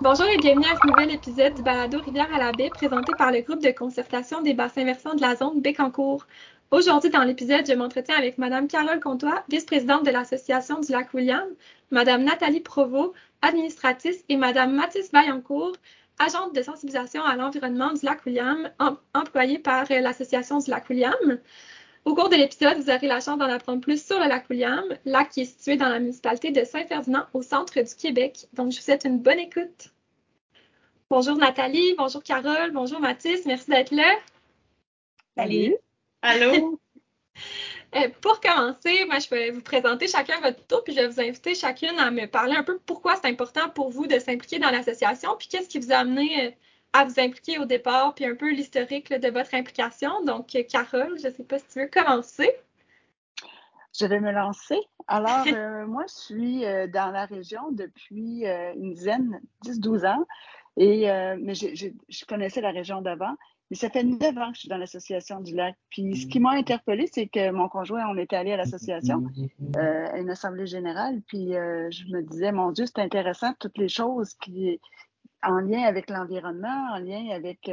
Bonjour et bienvenue à ce nouvel épisode du balado Rivière à la baie présenté par le groupe de concertation des bassins versants de la zone Bécancour. Aujourd'hui, dans l'épisode, je m'entretiens avec Madame Carole Comtois, vice-présidente de l'Association du lac William, Madame Nathalie Provost, administratrice, et Madame Mathis Vaillancourt, agente de sensibilisation à l'environnement du lac William, employée par l'Association du lac William. Au cours de l'épisode, vous aurez la chance d'en apprendre plus sur le lac William, lac qui est situé dans la municipalité de Saint-Ferdinand, au centre du Québec. Donc, je vous souhaite une bonne écoute. Bonjour Nathalie, bonjour Carole, bonjour Mathis, merci d'être là. Salut. Allô. Pour commencer, moi, je vais vous présenter chacun votre tour, puis je vais vous inviter chacune à me parler un peu pourquoi c'est important pour vous de s'impliquer dans l'association, puis qu'est-ce qui vous a amené à vous impliquer au départ, puis un peu l'historique de votre implication. Donc, Carole, je ne sais pas si tu veux commencer. Je vais me lancer. Alors, moi, je suis dans la région depuis une dizaine, 10-12 ans, mais je connaissais la région d'avant. Mais ça fait 9 ans que je suis dans l'association du lac. Puis, ce qui m'a interpellée, c'est que mon conjoint, on était allé à l'association, à une assemblée générale, puis je me disais, mon Dieu, c'est intéressant, toutes les choses qui en lien avec l'environnement, en lien avec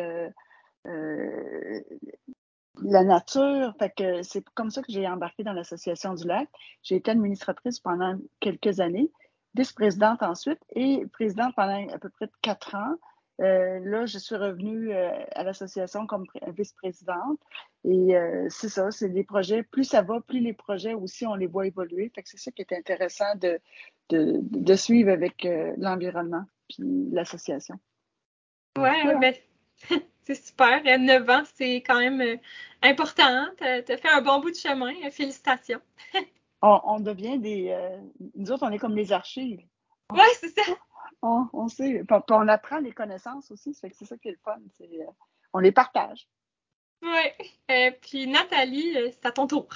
la nature. Fait que c'est comme ça que j'ai embarqué dans l'Association du lac. J'ai été administratrice pendant quelques années, vice-présidente ensuite et présidente pendant à peu près 4 ans. Là, je suis revenue à l'association comme vice-présidente. Et c'est ça, c'est des projets. Plus ça va, plus les projets aussi, on les voit évoluer. Fait que c'est ça qui est intéressant de suivre avec l'environnement puis l'association. Ouais, voilà. Ben, c'est super. 9 ans, c'est quand même important. Tu as fait un bon bout de chemin. Félicitations. On devient nous autres, on est comme les archives. Oui, c'est ça. On sait. Puis on apprend les connaissances aussi. Ça fait que c'est ça qui est le fun. On les partage. Oui. Puis Nathalie, c'est à ton tour.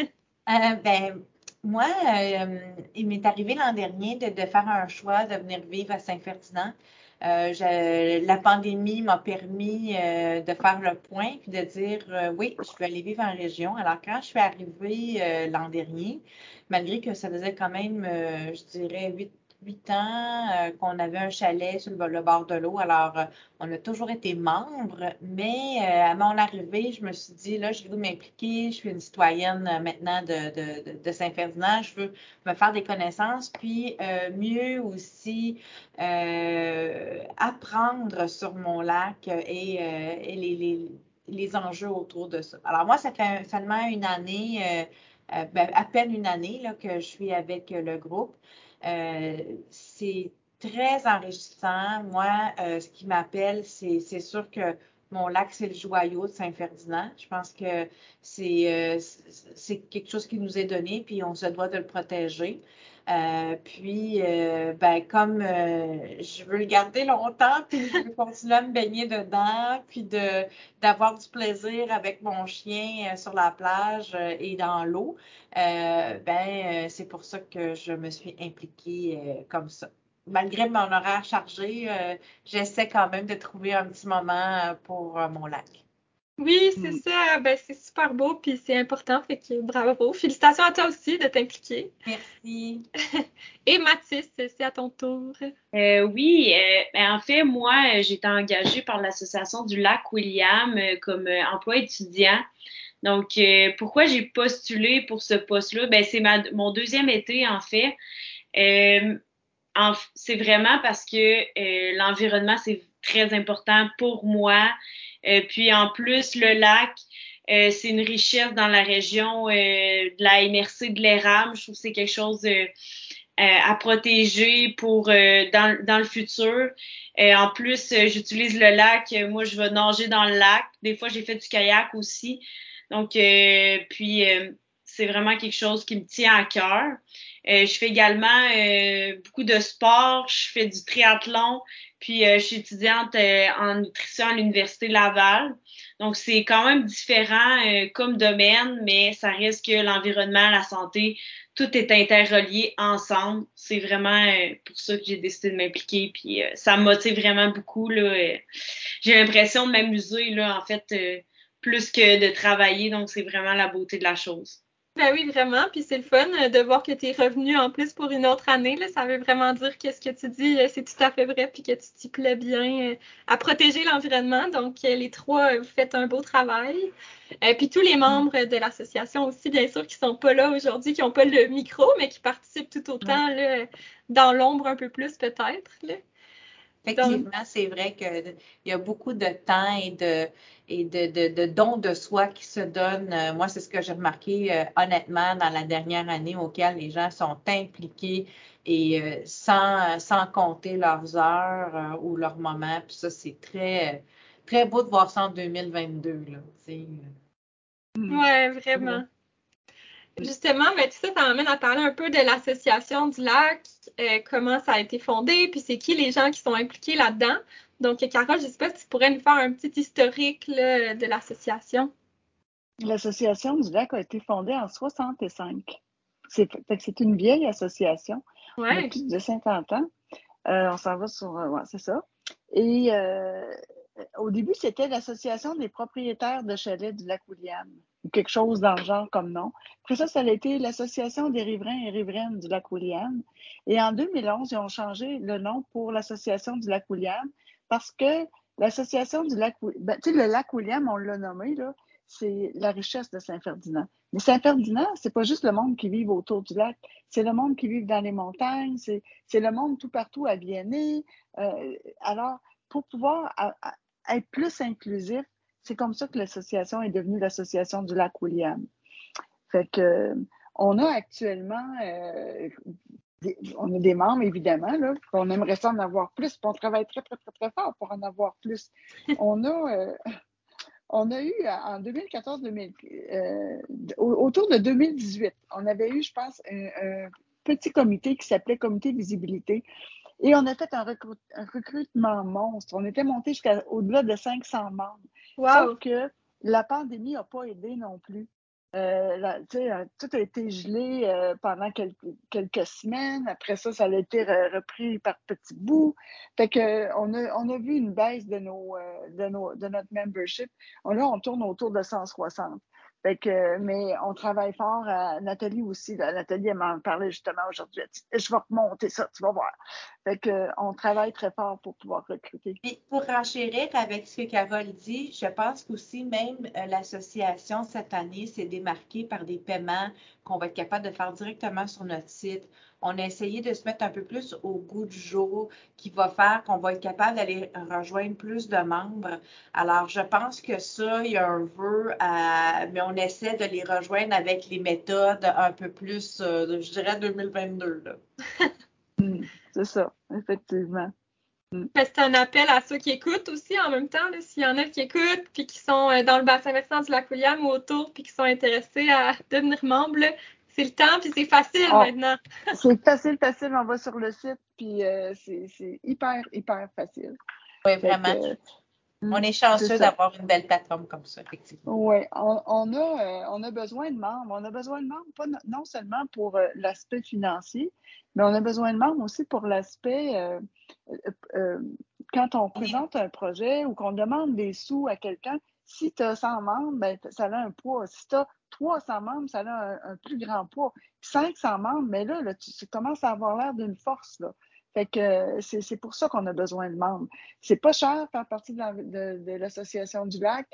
Moi, il m'est arrivé l'an dernier de faire un choix de venir vivre à Saint-Ferdinand. La pandémie m'a permis de faire le point puis de dire oui, je vais aller vivre en région. Alors, quand je suis arrivée l'an dernier, malgré que ça faisait quand même, je dirais, 8 ans qu'on avait un chalet sur le bord de l'eau. Alors, on a toujours été membres, mais à mon arrivée, je me suis dit, là, je veux m'impliquer. Je suis une citoyenne maintenant de Saint-Ferdinand. Je veux me faire des connaissances, puis mieux aussi apprendre sur mon lac et les enjeux autour de ça. Alors moi, ça fait seulement une année, à peine une année là, que je suis avec le groupe. C'est très enrichissant. Moi, ce qui m'appelle, c'est sûr que mon lac, c'est le joyau de Saint-Ferdinand. Je pense que c'est quelque chose qui nous est donné, puis on se doit de le protéger. Comme je veux le garder longtemps, puis je veux continuer à me baigner dedans, puis d'avoir du plaisir avec mon chien sur la plage et dans l'eau, c'est pour ça que je me suis impliquée comme ça. Malgré mon horaire chargé, j'essaie quand même de trouver un petit moment pour mon lac. Oui, c'est ça. Ben, c'est super beau, puis c'est important. Fait que bravo. Félicitations à toi aussi de t'impliquer. Merci. Et Mathis, c'est à ton tour. Oui, en fait, moi, j'ai été engagée par l'Association du lac William comme emploi étudiant. Donc, pourquoi j'ai postulé pour ce poste-là? Ben, c'est mon deuxième été, en fait. C'est vraiment parce que l'environnement, c'est très important pour moi. Puis en plus, le lac, c'est une richesse dans la région de la MRC de l'érable. Je trouve que c'est quelque chose à protéger pour dans le futur. En plus, j'utilise le lac. Moi, je vais nager dans le lac. Des fois, j'ai fait du kayak aussi. Donc, c'est vraiment quelque chose qui me tient à cœur. Je fais également beaucoup de sport. Je fais du triathlon. Puis, je suis étudiante en nutrition à l'Université Laval. Donc, c'est quand même différent comme domaine, mais ça reste que l'environnement, la santé, tout est interrelié ensemble. C'est vraiment pour ça que j'ai décidé de m'impliquer. Puis, ça me motive vraiment beaucoup, là. J'ai l'impression de m'amuser, là, en fait, plus que de travailler. Donc, c'est vraiment la beauté de la chose. Ben oui, vraiment. Puis c'est le fun de voir que tu es revenu en plus pour une autre année. Là. Ça veut vraiment dire que ce que tu dis, c'est tout à fait vrai, puis que tu t'y plais bien à protéger l'environnement. Donc, les trois, vous faites un beau travail. Puis tous les membres de l'association aussi, bien sûr, qui sont pas là aujourd'hui, qui n'ont pas le micro, mais qui participent tout autant là, dans l'ombre un peu plus peut-être. Là. Effectivement, c'est vrai qu'il y a beaucoup de temps et de dons de soi qui se donnent. Moi, c'est ce que j'ai remarqué honnêtement dans la dernière année auquel les gens sont impliqués et sans compter leurs heures ou leurs moments. Puis ça, c'est très beau de voir ça en 2022, là, Ouais, vraiment. Justement, ben, tout ça, ça m'amène à parler un peu de l'Association du lac, comment ça a été fondé, puis c'est qui les gens qui sont impliqués là-dedans. Donc, Carole, je ne sais pas si tu pourrais nous faire un petit historique là, de l'association. L'Association du lac a été fondée en 65. C'est une vieille association. Ouais. On a plus de 50 ans. On s'en va sur... ouais, c'est ça. Et au début, c'était l'Association des propriétaires de chalets du lac William, ou quelque chose dans le genre comme nom. Après ça, ça a été l'Association des riverains et riveraines du lac William. Et en 2011, ils ont changé le nom pour l'Association du lac William parce que l'Association du lac... Ben, tu sais, le lac William, on l'a nommé, là, c'est la richesse de Saint-Ferdinand. Mais Saint-Ferdinand, c'est pas juste le monde qui vit autour du lac, c'est le monde qui vit dans les montagnes, c'est le monde tout partout à Viennet. Alors, pour pouvoir être plus inclusif, c'est comme ça que l'association est devenue l'Association du lac William. Fait que, on a actuellement, on a des membres, évidemment, là, on aimerait ça en avoir plus, puis on travaille très, très, très, très fort pour en avoir plus. On a eu en 2014, autour de 2018, on avait eu, je pense, un petit comité qui s'appelait Comité Visibilité. Et on a fait un recrutement monstre. On était monté jusqu'à au-delà de 500 membres. Wow. Sauf que la pandémie n'a pas aidé non plus. Tout a été gelé pendant quelques semaines. Après ça, ça a été repris par petits bouts. Fait que on a vu une baisse de notre membership. Là, on tourne autour de 160. Fait que, mais on travaille fort. Nathalie aussi. Nathalie, elle m'en parlait justement aujourd'hui. Elle dit, je vais remonter ça, tu vas voir. Fait que, on travaille très fort pour pouvoir recruter. Puis pour renchérir avec ce que Carole dit, je pense qu'aussi même l'association cette année s'est démarquée par des paiements qu'on va être capable de faire directement sur notre site. On a essayé de se mettre un peu plus au goût du jour, qui va faire qu'on va être capable d'aller rejoindre plus de membres. Alors, je pense que ça, il y a un vœu, mais on essaie de les rejoindre avec les méthodes un peu plus, je dirais 2022, là. C'est ça, effectivement. C'est un appel à ceux qui écoutent aussi en même temps. S'il y en a qui écoutent, puis qui sont dans le bassin versant du lac William ou autour, puis qui sont intéressés à devenir membres, c'est le temps, puis c'est facile maintenant. C'est facile. On va sur le site, puis c'est hyper, hyper facile. Oui, vraiment. On est chanceux d'avoir une belle plateforme comme ça, effectivement. Oui, on a besoin de membres. On a besoin de membres, pas non seulement pour l'aspect financier, mais on a besoin de membres aussi pour l'aspect quand on présente un projet ou qu'on demande des sous à quelqu'un. Si tu as 100 membres, ben, ça a un poids. Si tu as 300 membres, ça a un plus grand poids. 500 membres, mais là tu commences à avoir l'air d'une force, là. Fait que c'est pour ça qu'on a besoin de membres. C'est pas cher faire partie de l'Association du lac.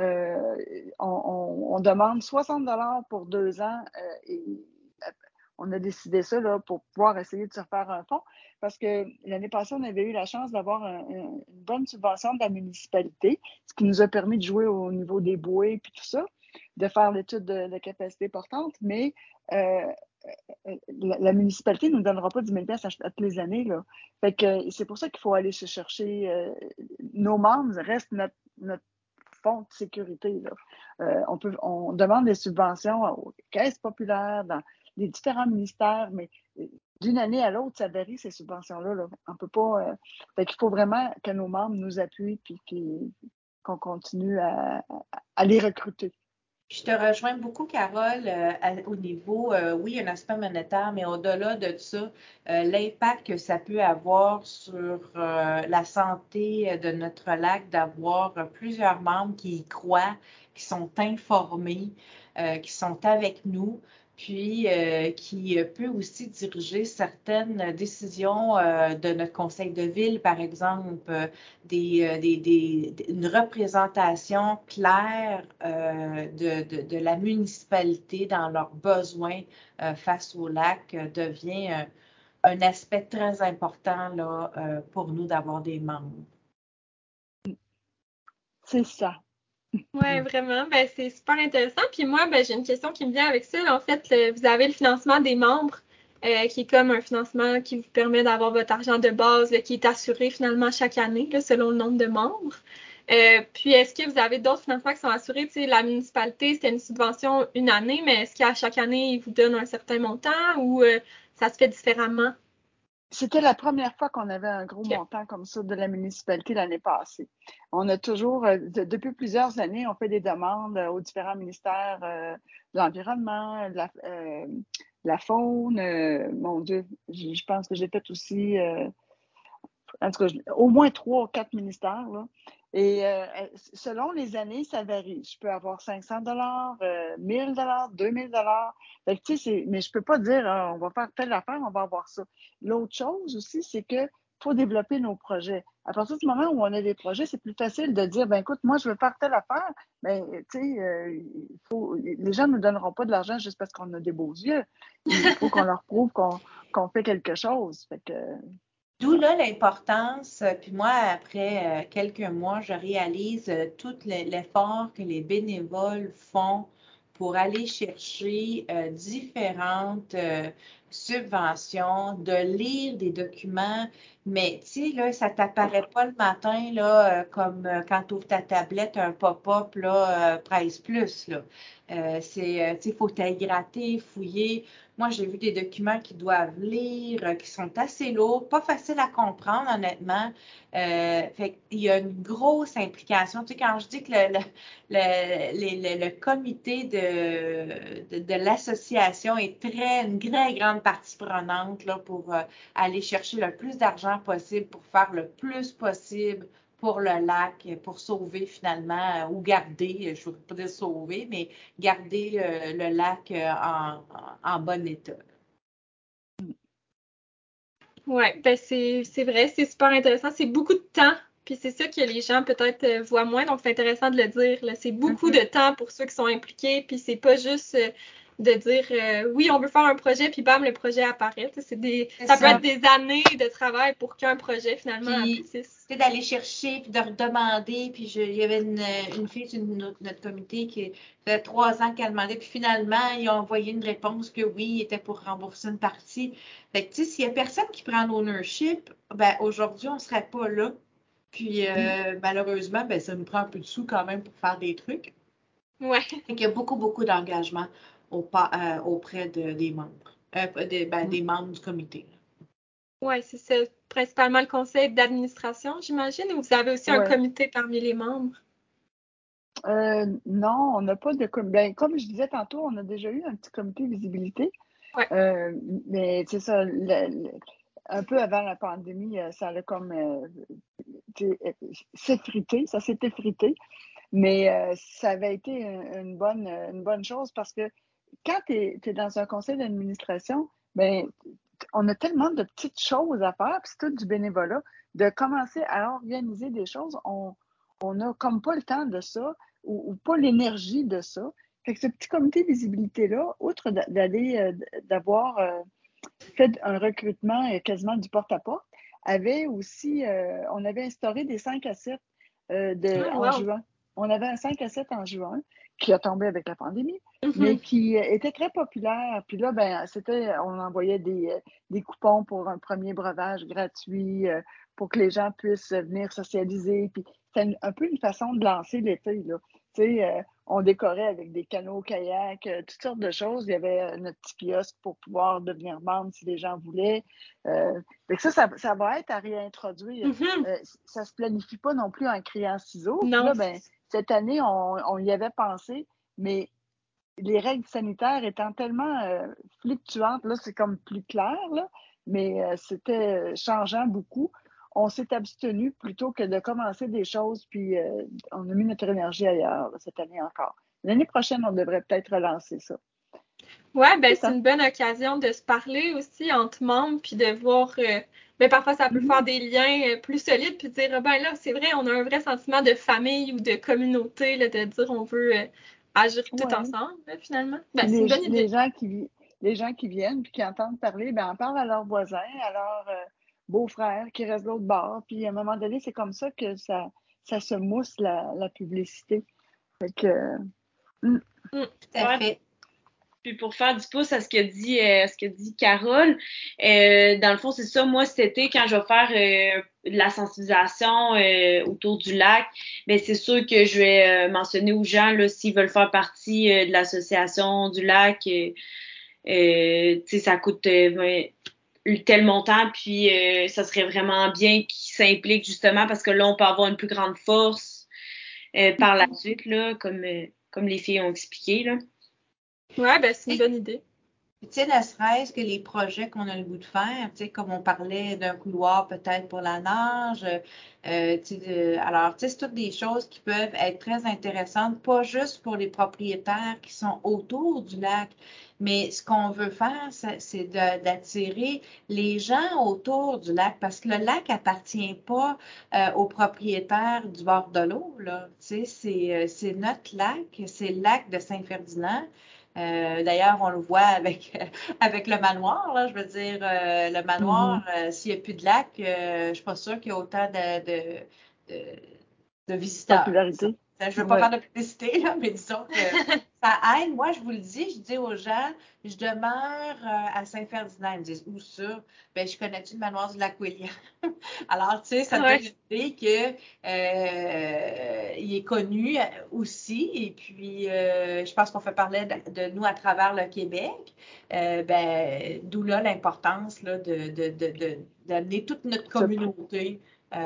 On demande 60 $ pour 2 ans et on a décidé ça là, pour pouvoir essayer de se faire un fonds parce que l'année passée, on avait eu la chance d'avoir une bonne subvention de la municipalité, ce qui nous a permis de jouer au niveau des bouées et tout ça, de faire l'étude de capacité portante, mais la municipalité ne nous donnera pas 10 000 $ à toutes les années. Là. Fait que c'est pour ça qu'il faut aller se chercher. Nos membres restent notre fonds de sécurité. Là. On demande des subventions aux caisses populaires, dans les différents ministères, mais d'une année à l'autre, ça varie ces subventions-là. Là. On peut pas. Fait qu'il faut vraiment que nos membres nous appuient et qu'on continue à les recruter. Je te rejoins beaucoup, Carole, au niveau, oui, un aspect monétaire, mais au-delà de ça, l'impact que ça peut avoir sur la santé de notre lac, d'avoir plusieurs membres qui y croient, qui sont informés. qui sont avec nous, puis qui peut aussi diriger certaines décisions de notre conseil de ville, par exemple, une représentation claire de la municipalité dans leurs besoins face au lac devient un aspect très important là, pour nous d'avoir des membres. C'est ça. Oui, vraiment. Ben, c'est super intéressant. Puis moi, ben, j'ai une question qui me vient avec ça. En fait, vous avez le financement des membres, qui est comme un financement qui vous permet d'avoir votre argent de base, là, qui est assuré finalement chaque année, là, selon le nombre de membres. Puis, est-ce que vous avez d'autres financements qui sont assurés? Tu sais, la municipalité, c'était une subvention une année, mais est-ce qu'à chaque année, ils vous donnent un certain montant ou ça se fait différemment? C'était la première fois qu'on avait un gros OK. montant comme ça de la municipalité l'année passée. On a toujours, depuis plusieurs années, on fait des demandes aux différents ministères de l'environnement, la faune. Mon Dieu, je pense que j'ai fait aussi, en tout cas, au moins 3 ou 4 ministères, là. Et selon les années, ça varie. Je peux avoir 500 $, 1000 $, 2000 $. Fait que, tu sais, mais je peux pas dire, ah, on va faire telle affaire, on va avoir ça. L'autre chose aussi, c'est que faut développer nos projets. À partir du moment où on a des projets, c'est plus facile de dire, ben écoute, moi, je veux faire telle affaire. Ben, tu sais, les gens ne nous donneront pas de l'argent juste parce qu'on a des beaux yeux. Il faut qu'on leur prouve qu'on fait quelque chose. Fait que, D'où là l'importance, puis moi, après quelques mois, je réalise tout l'effort que les bénévoles font pour aller chercher différentes subventions, de lire des documents, mais tu sais, là, ça t'apparaît pas le matin, là, comme quand tu ouvres ta tablette, un pop-up, là, Price Plus, là. Tu sais, il faut t'aller gratter, fouiller. Moi, j'ai vu des documents qu'ils doivent lire, qui sont assez lourds, pas faciles à comprendre, honnêtement. Fait qu'il y a une grosse implication. Tu sais, quand je dis que le comité de l'association est une très grande partie prenante là, pour aller chercher le plus d'argent possible, pour faire le plus possible pour le lac, pour sauver finalement, ou garder, je ne veux pas dire sauver, mais garder le lac en bon état. Oui, ben c'est vrai, c'est super intéressant. C'est beaucoup de temps, puis c'est ça que les gens peut-être voient moins, donc c'est intéressant de le dire. Là. C'est beaucoup de temps pour ceux qui sont impliqués, puis c'est pas juste de dire oui, on veut faire un projet, puis bam, le projet apparaît. Ça peut être des années de travail pour qu'un projet finalement aboutisse. C'est d'aller chercher, puis de redemander. Puis il y avait une fille sur notre comité qui faisait 3 ans qu'elle demandait, puis finalement, ils ont envoyé une réponse que oui, il était pour rembourser une partie. Fait que, tu sais, s'il y a personne qui prend l'ownership, ben aujourd'hui, on serait pas là. Puis malheureusement, ben ça nous prend un peu de sous quand même pour faire des trucs. Ouais. Fait qu'il y a beaucoup, beaucoup d'engagement auprès des membres, des membres du comité. Oui, c'est ça. Principalement le conseil d'administration, j'imagine, ou vous avez aussi un ouais. comité parmi les membres? Non, on n'a pas de ben, comme je disais tantôt, on a déjà eu un petit comité visibilité. Ouais. Mais c'est ça, un peu avant la pandémie, ça allait comme s'effriter, ça s'est effrité. Mais ça avait été une bonne chose parce que quand tu es dans un conseil d'administration, ben, on a tellement de petites choses à faire, puis c'est tout du bénévolat, de commencer à organiser des choses, on n'a comme pas le temps de ça ou pas l'énergie de ça. Fait que ce petit comité de visibilité-là, outre d'avoir fait un recrutement quasiment du porte-à-porte, avait aussi, on avait instauré des 5 à 7 en juin. On avait un 5 à 7 en juin qui a tombé avec la pandémie, mais qui était très populaire. Puis là, ben, on envoyait des coupons pour un premier breuvage gratuit pour que les gens puissent venir socialiser. Puis c'était un peu une façon de lancer l'été, là. Tu sais, on décorait avec des canots, kayaks, toutes sortes de choses. Il y avait notre petit kiosque pour pouvoir devenir membre si les gens voulaient. Fait que ça va être à réintroduire. Ça ne se planifie pas non plus en criant ciseaux. Puis là, ben, cette année, on y avait pensé, mais les règles sanitaires étant tellement fluctuantes, là, c'est comme plus clair, là, mais c'était changeant beaucoup. On s'est abstenu plutôt que de commencer des choses, puis on a mis notre énergie ailleurs là, cette année encore. L'année prochaine, on devrait peut-être relancer ça. Ouais, ben c'est une bonne occasion de se parler aussi entre membres, puis de voir, ben parfois ça peut faire des liens plus solides, puis de dire, ben là, c'est vrai, on a un vrai sentiment de famille ou de communauté, là, de dire on veut agir tout ensemble, là, finalement. Ben, c'est une bonne idée. Les gens qui viennent puis qui entendent parler, ben en parlent à leurs voisins, à leurs beaux-frères qui restent de l'autre bord, puis à un moment donné, c'est comme ça que ça se mousse la publicité. Fait que... Tout à fait. Puis pour faire du pouce à ce que dit Carole, dans le fond, c'est ça. Moi, cet été, quand je vais faire de la sensibilisation autour du lac, ben c'est sûr que je vais mentionner aux gens là, s'ils veulent faire partie de l'association du lac. Tu sais, ça coûte tel montant, puis ça serait vraiment bien qu'ils s'impliquent justement parce que là, on peut avoir une plus grande force par la suite, là, comme les filles ont expliqué, là. Ouais, ben c'est une bonne idée. Tu sais, ne serait-ce que les projets qu'on a le goût de faire, tu sais, comme on parlait d'un couloir peut-être pour la nage, alors, tu sais, c'est toutes des choses qui peuvent être très intéressantes, pas juste pour les propriétaires qui sont autour du lac, mais ce qu'on veut faire, c'est d'attirer les gens autour du lac, parce que le lac appartient pas aux propriétaires du bord de l'eau, là. Tu sais, c'est notre lac, c'est le lac de Saint-Ferdinand. D'ailleurs, on le voit avec le manoir, là, je veux dire, le manoir, s'il n'y a plus de lac, je suis pas sûre qu'il y a autant de visiteurs. Popularité. Je ne veux pas faire de publicité, là, mais disons que ça aide. Moi, je vous le dis, je dis aux gens, je demeure à Saint-Ferdinand. Ils me disent, où ça? Ben, je connais-tu le manoir du lac William? Alors, tu sais, ça me donne une idée que il est connu aussi. Et puis, je pense qu'on fait parler de nous à travers le Québec. Ben, d'où là l'importance là, d'amener toute notre communauté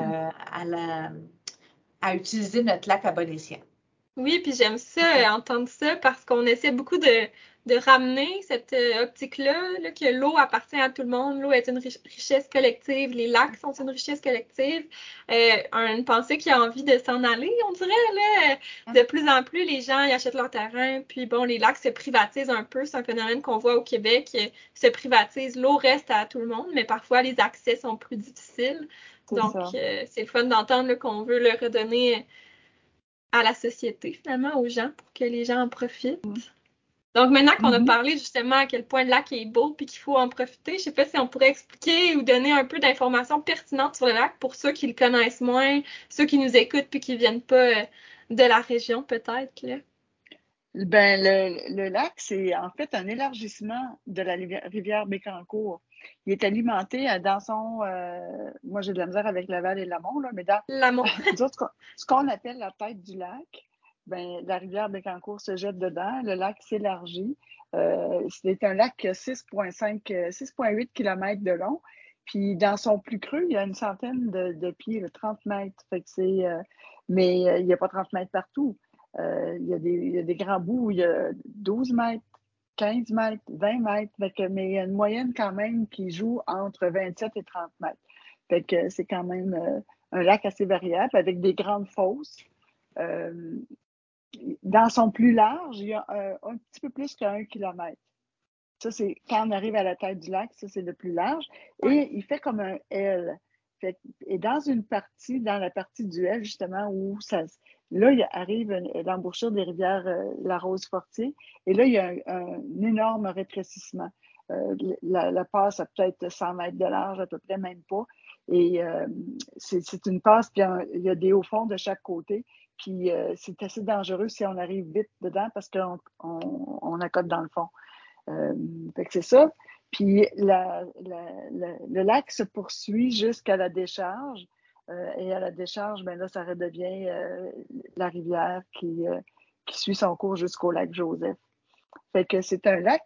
à utiliser notre lac à bon escient. Oui, puis j'aime ça, entendre ça, parce qu'on essaie beaucoup de ramener cette optique-là, là, que l'eau appartient à tout le monde, l'eau est une richesse collective, les lacs sont une richesse collective, une pensée qui a envie de s'en aller, on dirait, là, de plus en plus, les gens y achètent leur terrain, puis bon, les lacs se privatisent un peu, c'est un phénomène qu'on voit au Québec, se privatise, l'eau reste à tout le monde, mais parfois les accès sont plus difficiles, donc c'est le fun d'entendre là, qu'on veut le redonner à la société, finalement, aux gens, pour que les gens en profitent. Donc, maintenant qu'on a parlé justement à quel point le lac est beau puis qu'il faut en profiter, je sais pas si on pourrait expliquer ou donner un peu d'informations pertinentes sur le lac pour ceux qui le connaissent moins, ceux qui nous écoutent puis qui viennent pas de la région, peut-être, là. Ben, le lac, c'est en fait un élargissement de la rivière Bécancour. Il est alimenté dans son... moi, j'ai de la misère avec Laval et Lamont, là, mais dans Lamont. ce qu'on appelle la tête du lac, ben, la rivière Bécancour se jette dedans, le lac s'élargit. C'est un lac qui a 6,8 km de long. Puis dans son plus creux, il y a une centaine de pieds, 30 mètres. Fait que mais il n'y a pas 30 mètres partout. Il y a des grands bouts où il y a 12 mètres, 15 mètres, 20 mètres, mais il y a une moyenne quand même qui joue entre 27 et 30 mètres. Fait que c'est quand même un lac assez variable avec des grandes fosses. Dans son plus large, il y a un petit peu plus qu'1 kilomètre. Ça, c'est quand on arrive à la tête du lac, ça, c'est le plus large. Et il fait comme un L. Et dans la partie du L, justement, là, il arrive l'embouchure des rivières La Rose-Fortier. Et là, il y a un énorme rétrécissement. La passe a peut-être 100 mètres de large, à peu près, même pas. Et c'est une passe, puis il y a des hauts fonds de chaque côté. Puis c'est assez dangereux si on arrive vite dedans parce qu'on accote dans le fond. Fait que c'est ça. Puis le lac se poursuit jusqu'à la décharge. Et à la décharge, ben là, ça redevient la rivière qui suit son cours jusqu'au lac Joseph. Fait que c'est un lac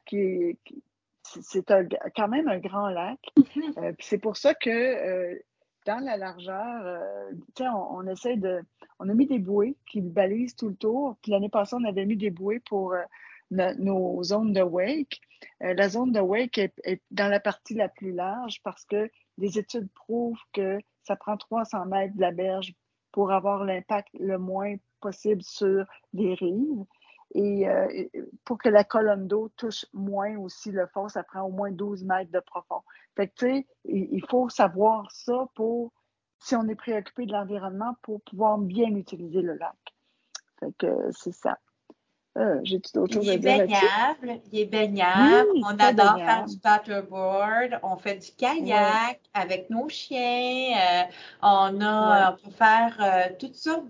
quand même un grand lac. Puis c'est pour ça que dans la largeur, on essaie on a mis des bouées qui balisent tout le tour. Puis l'année passée, on avait mis des bouées pour nos zones de wake. La zone de wake est dans la partie la plus large parce que les études prouvent que ça prend 300 mètres de la berge pour avoir l'impact le moins possible sur les rives. Et pour que la colonne d'eau touche moins aussi le fond, ça prend au moins 12 mètres de profond. Fait que, tu sais, il faut savoir ça si on est préoccupé de l'environnement, pour pouvoir bien utiliser le lac. Fait que c'est ça. J'ai-tu d'autres choses à dire là-dessus? Il est baignable. Oui, On très adore faire baignable. du paddleboard. On fait du kayak avec nos chiens. On peut faire toutes sortes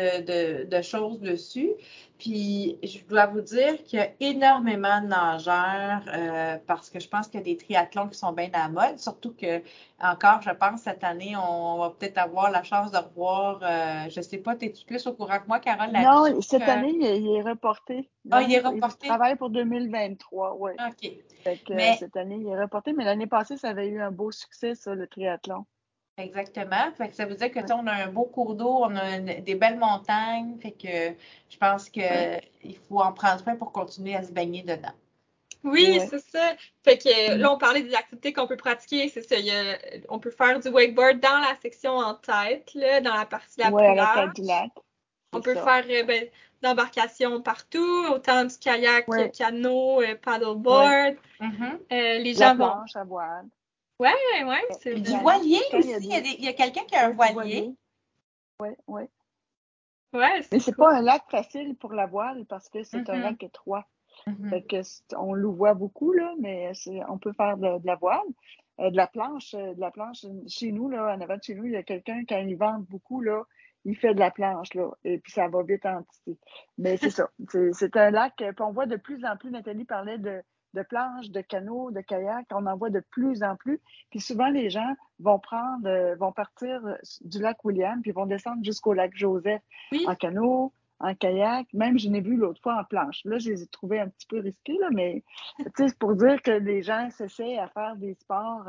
de choses dessus. Puis, je dois vous dire qu'il y a énormément de nageurs parce que je pense qu'il y a des triathlons qui sont bien à la mode. Surtout que, encore, je pense, cette année, on va peut-être avoir la chance de revoir. Je sais pas, es-tu plus au courant que moi, Carole, là-dessus? Non, cette année, il est reporté. Ah, il est Il reporté? travaille pour 2023, oui. OK. Fait que Mais cette année, il est reporté, mais l'année passée, ça avait eu un beau succès, ça, le triathlon. exactement. Fait que ça veut dire que tu sais, on a un beau cours d'eau, on a des belles montagnes. Fait que je pense qu'il faut en prendre soin pour continuer à se baigner dedans. Oui, Ouais. c'est ça. Fait que là, on parlait des activités qu'on peut pratiquer. C'est ça. On peut faire du wakeboard dans la section en tête, là, dans la partie la Ouais, plus à la tête large. du lac. On C'est peut ça. faire d'embarcation partout, autant du kayak, Ouais. canot, paddleboard. Mhm. Les La gens vont. planche à voile. Ouais, c'est Puis vrai. du voilier Quand aussi. Il y a quelqu'un qui a un du voilier. Oui, oui. Ouais, Mais c'est c'est cool. pas un lac facile pour la voile parce que c'est un Mhm. lac étroit. Mhm. Fait que on louvoie beaucoup, là, mais on peut faire de la voile. De la planche. Chez nous, là, en avant de chez nous, il y a quelqu'un, quand il vente beaucoup, là, il fait de la planche, là, et puis ça va vite en petit. Mais c'est ça. C'est un lac, puis on voit de plus en plus, Nathalie parlait de planches, de canots, de kayaks, on en voit de plus en plus. Puis souvent, les gens vont partir du lac William, puis vont descendre jusqu'au lac Joseph Oui. en canot, en kayak. Même, je n'ai vu l'autre fois en planche. Là, je les ai trouvés un petit peu risqués, là, mais c'est pour dire que les gens s'essaient à faire des sports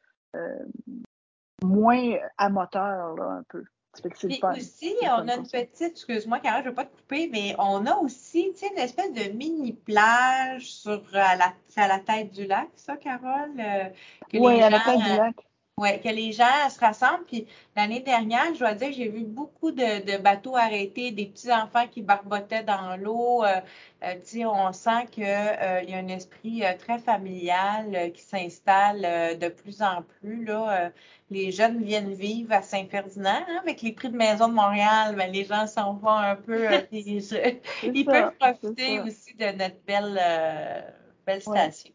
moins amateurs, là, un peu. Ça fait que c'est le Puis fun. aussi, C'est le fun on a pour une ça. petite, excuse-moi, Carole, je ne veux pas te couper, mais on a aussi, tu sais, une espèce de mini plage c'est à la tête du lac, ça, Carole, que Oui, les à gens la tête du lac. ouais, que les gens se rassemblent. Puis l'année dernière, je dois dire, j'ai vu beaucoup de bateaux arrêtés, des petits enfants qui barbotaient dans l'eau. Tu sais, on sent qu'il y a un esprit très familial qui s'installe de plus en plus. Là, les jeunes viennent vivre à Saint-Ferdinand, hein, avec les prix de maison de Montréal. Ben, les gens s'en vont un peu. Puis ils peuvent profiter Ça. aussi de notre belle Ouais. station.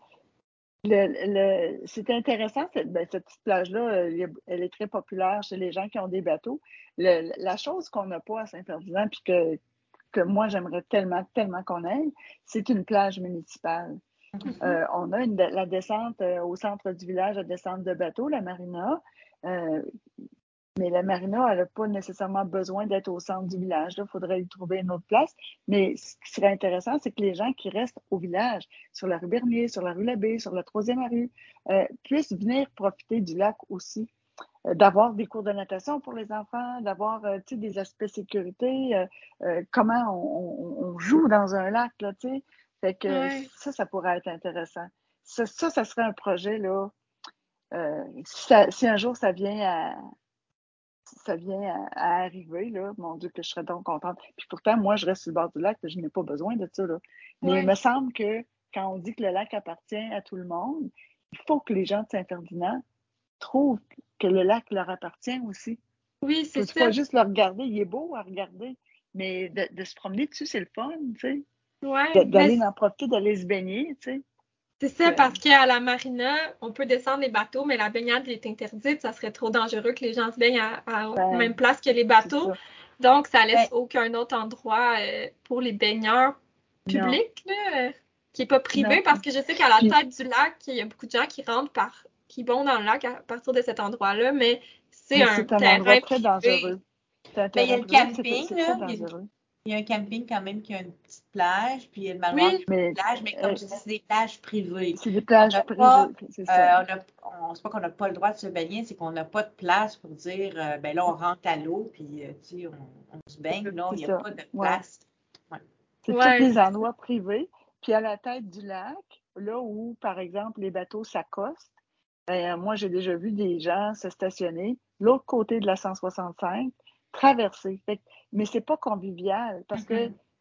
C'est intéressant, cette petite plage-là, elle est très populaire chez les gens qui ont des bateaux. La chose qu'on n'a pas à Saint-Ferdinand, puis que moi, j'aimerais tellement, tellement qu'on ait, c'est une plage municipale. On a la descente au centre du village, la descente de bateau, la marina. Mais la marina, elle n'a pas nécessairement besoin d'être au centre du village. Il faudrait y trouver une autre place. Mais ce qui serait intéressant, c'est que les gens qui restent au village, sur la rue Bernier, sur la rue Labbé, sur la troisième rue, puissent venir profiter du lac aussi. D'avoir des cours de natation pour les enfants, d'avoir des aspects sécurité, comment on joue dans un lac, là, tu sais. Fait que Ouais. ça pourrait être intéressant. Ça serait un projet, là. Si un jour ça vient à arriver, là, mon Dieu, que je serais donc contente. Puis pourtant, moi, je reste sur le bord du lac, je n'ai pas besoin de ça, là. Mais il me semble que quand on dit que le lac appartient à tout le monde, il faut que les gens de Saint-Ferdinand trouvent que le lac leur appartient aussi. Oui, c'est C'est pas ça. juste le regarder, il est beau à regarder, mais de se promener dessus, c'est le fun, tu sais. Ouais, D'aller en profiter, d'aller se baigner, tu sais. c'est ça, parce qu'à la marina, on peut descendre les bateaux, mais la baignade est interdite. Ça serait trop dangereux que les gens se baignent à même place que les bateaux. Ça. Donc, ça laisse Ben, aucun autre endroit pour les baigneurs Non, publics, là, qui n'est pas privé, non. parce que je sais qu'à la Puis, tête du lac, il y a beaucoup de gens qui rentrent qui vont dans le lac à partir de cet endroit-là, mais c'est mais un c'est un endroit terrain très privé. dangereux. C'est un ben, il y a terrain le privé, camping, c'est très là. dangereux. Il y a un camping quand même qui a une petite plage, puis il y a le manoir qui Oui, a une Mais plage, mais comme tu dis, c'est des plages privées. c'est des On plages n'a privées, pas, c'est ça. c'est pas qu'on n'a pas le droit de se baigner, c'est qu'on n'a pas de place pour dire, ben là, on rentre à l'eau, puis tu sais, on se baigne. Non, il C'est n'y a ça. pas de Ouais. place. Ouais. C'est tous ouais, des c'est ça. endroits privés. Puis à la tête du lac, là où, par exemple, les bateaux s'accostent, moi, j'ai déjà vu des gens se stationner l'autre côté de la 165, traverser. Mais c'est pas convivial parce que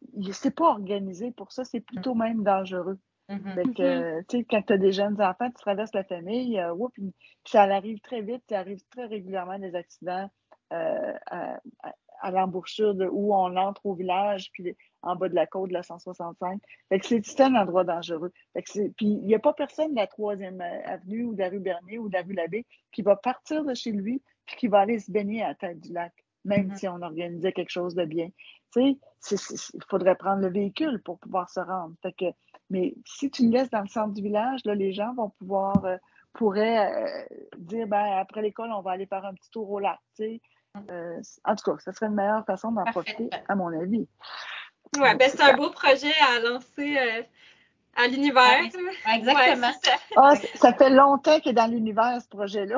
c'est pas organisé pour ça, c'est plutôt même dangereux. Mhm. Fait que, tu sais, quand tu as des jeunes enfants, tu traverses la famille, puis ça arrive très vite, ça arrive très régulièrement des accidents à, à l'embouchure de où on entre au village, puis en bas de la côte de la 165. Fait que c'est un endroit dangereux. Fait que puis il n'y a pas personne de la 3e avenue ou de la rue Bernier ou de la rue Labbé qui va partir de chez lui puis qui va aller se baigner à la tête du lac, même Mhm. si on organisait quelque chose de bien. Tu sais, il faudrait prendre le véhicule pour pouvoir se rendre. Fait que, mais si tu le laisses dans le centre du village, là, les gens vont pourraient dire, ben, après l'école, on va aller faire un petit tour au lac, tu sais. En tout cas, ce serait une meilleure façon d'en profiter, Parfait. à mon avis. Ouais, ben c'est un beau projet à lancer à l'univers. Ouais, exactement. Ouais, c'est ça. Ah, ça fait longtemps qu'il est dans l'univers, ce projet-là.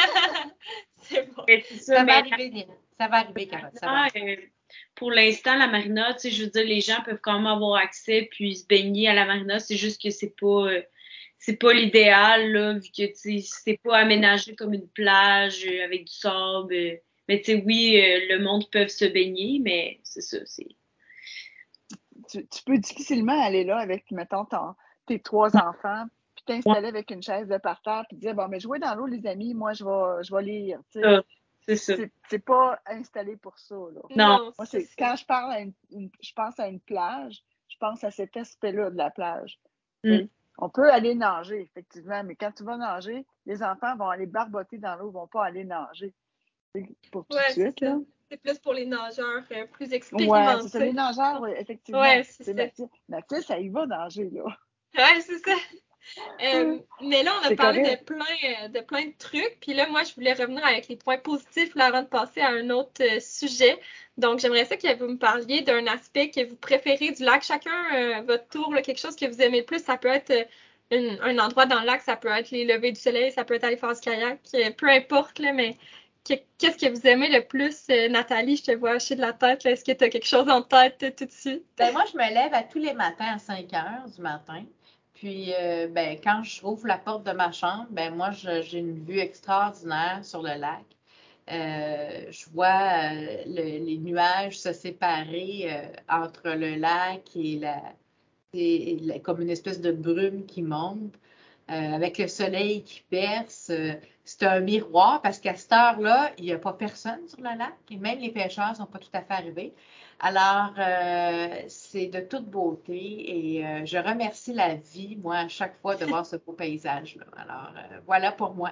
C'est bon. Mais c'est ça, Ça va mais arriver, Nina. Ça va arriver, Caroline. Ça va arriver. pour l'instant, la marina, tu sais, je veux dire, les gens peuvent quand même avoir accès puis se baigner à la marina. C'est juste que c'est pas l'idéal, là, vu que, tu sais, c'est pas aménagé comme une plage avec du sable. Mais, tu sais, oui, le monde peut se baigner, mais c'est ça, c'est... Tu peux difficilement aller là avec, mettons, tes 3 enfants, puis Ouais, t'installer avec une chaise de parterre, puis dire, bon, mais jouez dans l'eau, les amis, moi, je vais lire. Tu sais, c'est ça. c'est pas installé pour ça, là. Non, Non, Moi, c'est ça. quand je parle je pense à une plage, je pense à cet aspect-là de la plage. Tu Mm. sais, on peut aller nager, effectivement, mais quand tu vas nager, les enfants vont aller barboter dans l'eau, vont pas aller nager. Tu sais, pour tout de Ouais, c'est suite, ça. là. C'est plus pour les nageurs plus Ouais, c'est ça. Les expérimentés. nageurs, ouais, effectivement. Ouais, c'est C'est ça. Mathilde, ça y va nager, là. Ouais, c'est ça. Mais là, on a C'est parlé correct. de plein de trucs. Puis là, moi, je voulais revenir avec les points positifs là, avant de passer à un autre sujet. Donc, j'aimerais ça que vous me parliez d'un aspect que vous préférez du lac. Chacun, votre tour, là, quelque chose que vous aimez le plus. Ça peut être un endroit dans le lac, ça peut être les levées du soleil, ça peut être aller faire du kayak, peu importe, là, mais qu'est-ce que vous aimez le plus, Nathalie? Je te vois hocher de la tête. Là. Est-ce que tu as quelque chose en tête tout de suite? Ben, moi, je me lève à tous les matins à 5 heures du matin. Puis, ben, quand je rouvre la porte de ma chambre, ben, moi, j'ai une vue extraordinaire sur le lac. Je vois les nuages se séparer entre le lac et comme une espèce de brume qui monte, avec le soleil qui perce. C'est un miroir parce qu'à cette heure-là, il n'y a pas personne sur le lac et même les pêcheurs ne sont pas tout à fait arrivés. Alors, c'est de toute beauté et je remercie la vie, moi, à chaque fois de voir ce beau paysage-là. Alors, voilà pour moi.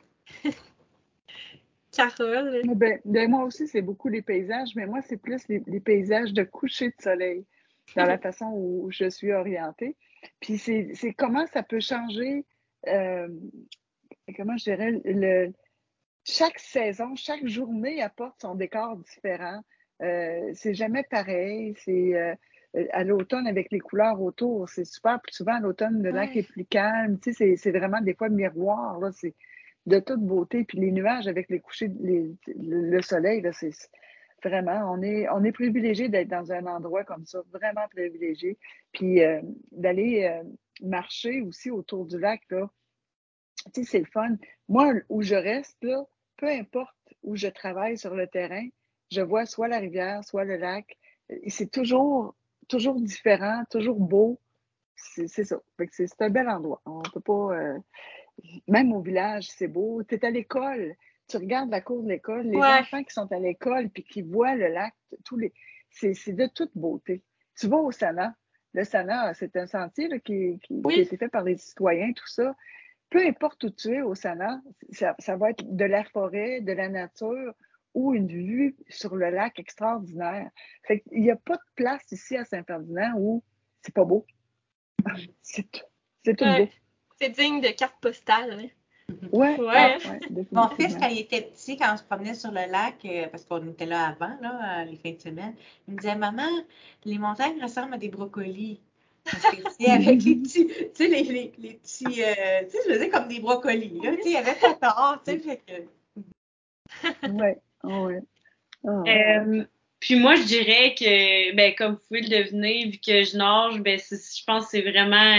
Carole? Ben, moi aussi, c'est beaucoup les paysages, mais moi, c'est plus les paysages de coucher de soleil, dans la façon où je suis orientée. Puis c'est comment ça peut changer, euh, comment je dirais, chaque saison, chaque journée apporte son décor différent. C'est jamais pareil. À l'automne avec les couleurs autour, c'est super. Puis souvent, à l'automne, le lac est Ouais. plus calme. Tu sais, c'est vraiment des fois miroir. Là, c'est de toute beauté. Puis les nuages avec les couchers, le soleil, là, c'est vraiment, on est privilégié d'être dans un endroit comme ça, vraiment privilégié. Puis d'aller marcher aussi autour du lac, là, tu sais, c'est le fun. Moi, où je reste, là, peu importe où je travaille sur le terrain, je vois soit la rivière, soit le lac. Et c'est toujours différent, toujours beau. C'est ça. Fait que c'est un bel endroit. On peut pas. Même au village, c'est beau. Tu es à l'école. Tu regardes la cour de l'école, les Ouais. enfants qui sont à l'école puis qui voient le lac, c'est de toute beauté. Tu vas au Sana. Le Sana, c'est un sentier là, qui a Oui. été fait par les citoyens, tout ça. Peu importe où tu es au Sana, ça va être de la forêt, de la nature ou une vue sur le lac extraordinaire. Fait qu'il n'y a pas de place ici à Saint-Ferdinand où c'est pas beau. C'est tout, c'est tout Ouais. beau. C'est digne de carte postale. Hein. Ouais, Mon, ouais, Ouais. ouais, mon fils, définitivement. quand il était petit, quand on se promenait sur le lac, parce qu'on était là avant, là, les fins de semaine, il me disait, Maman, les montagnes ressemblent à des brocolis. Parce que, tu sais, avec les petits, tu sais, les petits, tu sais, je veux dire comme des brocolis, là, tu sais, il n'y avait pas tort, tu sais, fait que... Ouais, ouais. Ah. Euh, puis moi, je dirais que, ben, comme vous pouvez le deviner, vu que je nage, ben, je pense que c'est vraiment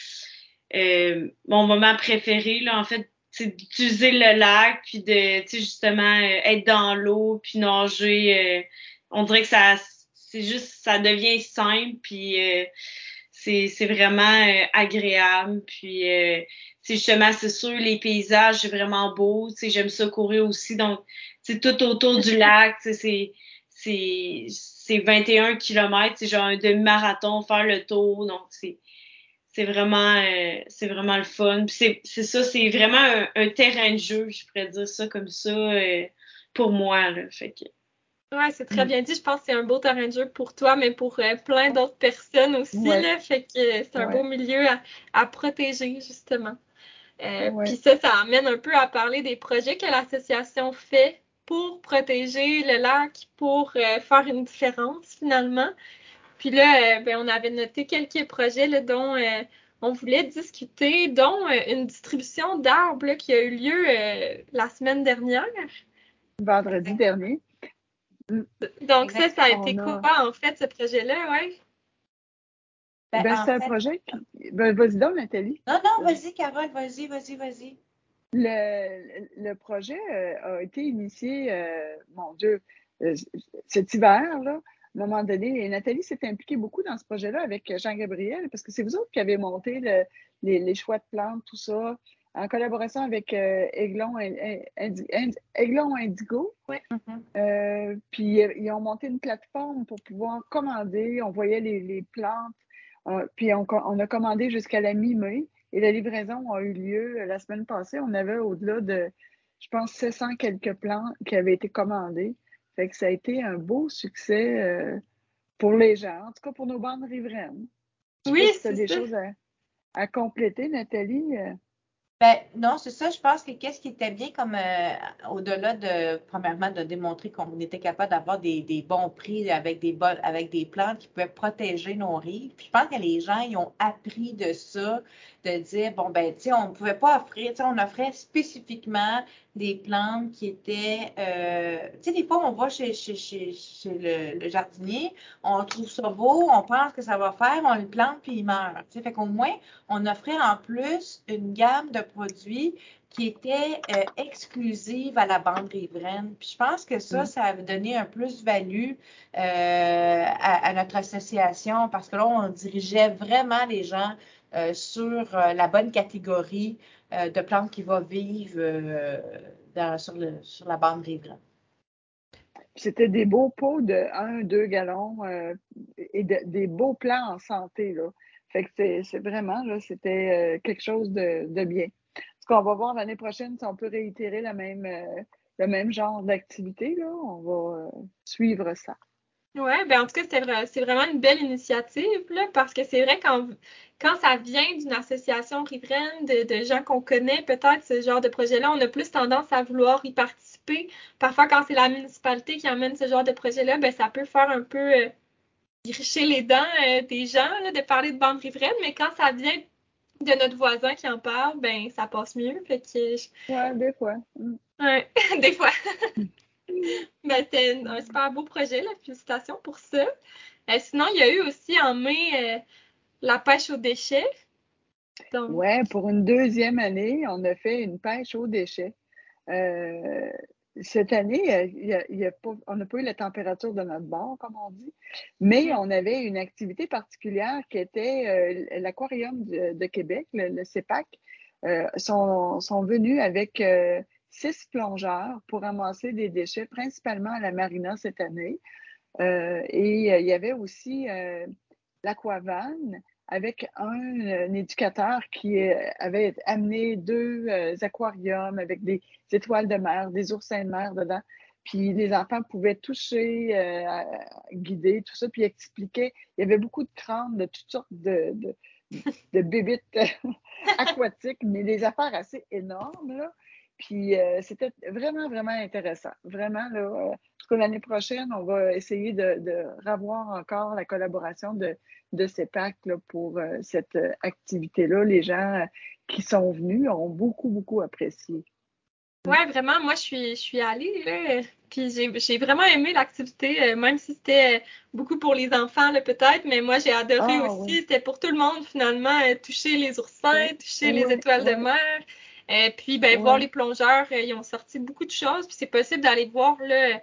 mon moment préféré, là, en fait, c'est d'utiliser le lac, puis de, tu sais, justement, être dans l'eau, puis nager. On dirait que c'est juste, ça devient simple, puis c'est vraiment agréable. Puis, justement, c'est sûr, les paysages, c'est vraiment beau. J'aime ça courir aussi. Donc, tout autour du lac, c'est 21 kilomètres. C'est genre un demi-marathon, faire le tour. Donc, c'est vraiment le fun. Puis c'est ça, c'est vraiment un terrain de jeu, je pourrais dire ça comme ça, pour moi, là. Fait que... Ouais, c'est très bien dit. Je pense que c'est un beau terrain de jeu pour toi, mais pour plein d'autres personnes aussi, Ouais. là. Fait que c'est un beau milieu à protéger, justement. Puis ça amène un peu à parler des projets que l'association fait pour protéger le lac, pour faire une différence, finalement. Puis là, on avait noté quelques projets là, dont on voulait discuter, dont une distribution d'arbres là, qui a eu lieu la semaine dernière. Vendredi dernier. Donc ça a été quoi, en fait, ce projet-là, ouais? C'est un projet qui... vas-y donc, Nathalie. Non, vas-y, Carole, vas-y. Le projet a été initié, mon Dieu, cet hiver, là, à un moment donné. Et Nathalie s'est impliquée beaucoup dans ce projet-là avec Jean-Gabriel, parce que c'est vous autres qui avez monté les choix de plantes, tout ça, en collaboration avec Aiglon Indigo. Ouais. Puis ils ont monté une plateforme pour pouvoir commander. On voyait les plantes. Puis on a commandé jusqu'à la mi-mai. Et la livraison a eu lieu la semaine passée. On avait au-delà de, je pense, 700 quelques plants qui avaient été commandés. Fait que ça a été un beau succès pour les gens, en tout cas pour nos bandes riveraines. Oui, si tu as des choses à compléter, Nathalie. Non, c'est ça. Je pense que qu'est-ce qui était bien comme au-delà de, premièrement, de démontrer qu'on était capable d'avoir des bons prix avec des plantes qui pouvaient protéger nos rives. Puis je pense que les gens, ils ont appris de ça, de dire, bon, tu sais, on ne pouvait pas offrir, tu sais, on offrait spécifiquement des plantes qui étaient, tu sais, des fois, on va chez le jardinier, on trouve ça beau, on pense que ça va faire, on le plante, puis il meurt. Tu sais, fait qu'au moins, on offrait en plus une gamme de produits qui était exclusive à la bande riveraine. Puis je pense que ça a donné un plus-value à notre association parce que là, on dirigeait vraiment les gens sur la bonne catégorie de plantes qui va vivre sur la bande riveraine. C'était des beaux pots de 1-2 gallons et des beaux plants en santé, là. Fait que c'est vraiment, là, c'était quelque chose de bien. Ce qu'on va voir l'année prochaine, si on peut réitérer le même genre d'activité, là, on va suivre ça. Oui, en tout cas, c'est vraiment une belle initiative, là, parce que c'est vrai quand ça vient d'une association riveraine, de gens qu'on connaît, peut-être ce genre de projet-là, on a plus tendance à vouloir y participer. Parfois, quand c'est la municipalité qui amène ce genre de projet-là, ça peut faire un peu gricher les dents des gens là, de parler de bande riveraine, mais quand ça vient de notre voisin qui en parle, ça passe mieux. Fait que Ouais, des fois. Ouais, des fois. C'était un super beau projet, là. Félicitations pour ça. Sinon, il y a eu aussi en mai la pêche aux déchets. Donc... Ouais, pour une deuxième année, on a fait une pêche aux déchets. Cette année, on n'a pas eu la température de notre bord, comme on dit, mais on avait une activité particulière qui était l'Aquarium de Québec, le CEPAC, sont venus avec 6 plongeurs pour ramasser des déchets, principalement à la marina cette année. Et il y avait aussi l'Aquavan avec un éducateur qui avait amené 2 aquariums avec des étoiles de mer, des oursins de mer dedans. Puis les enfants pouvaient toucher, guider, tout ça, puis expliquer. Il y avait beaucoup de crânes de toutes sortes de bébites aquatiques, mais des affaires assez énormes, là. Puis c'était vraiment, vraiment intéressant. Vraiment, là, en tout cas, l'année prochaine, on va essayer de revoir encore la collaboration de CEPAC là, pour cette activité-là. Les gens qui sont venus ont beaucoup, beaucoup apprécié. Ouais, vraiment, moi, je suis allée, là, puis j'ai vraiment aimé l'activité, même si c'était beaucoup pour les enfants, là, peut-être, mais moi, j'ai adoré aussi. Oui. C'était pour tout le monde, finalement, toucher les oursins, toucher les étoiles de mer. Puis, voir les plongeurs, ils ont sorti beaucoup de choses, puis c'est possible d'aller voir, là,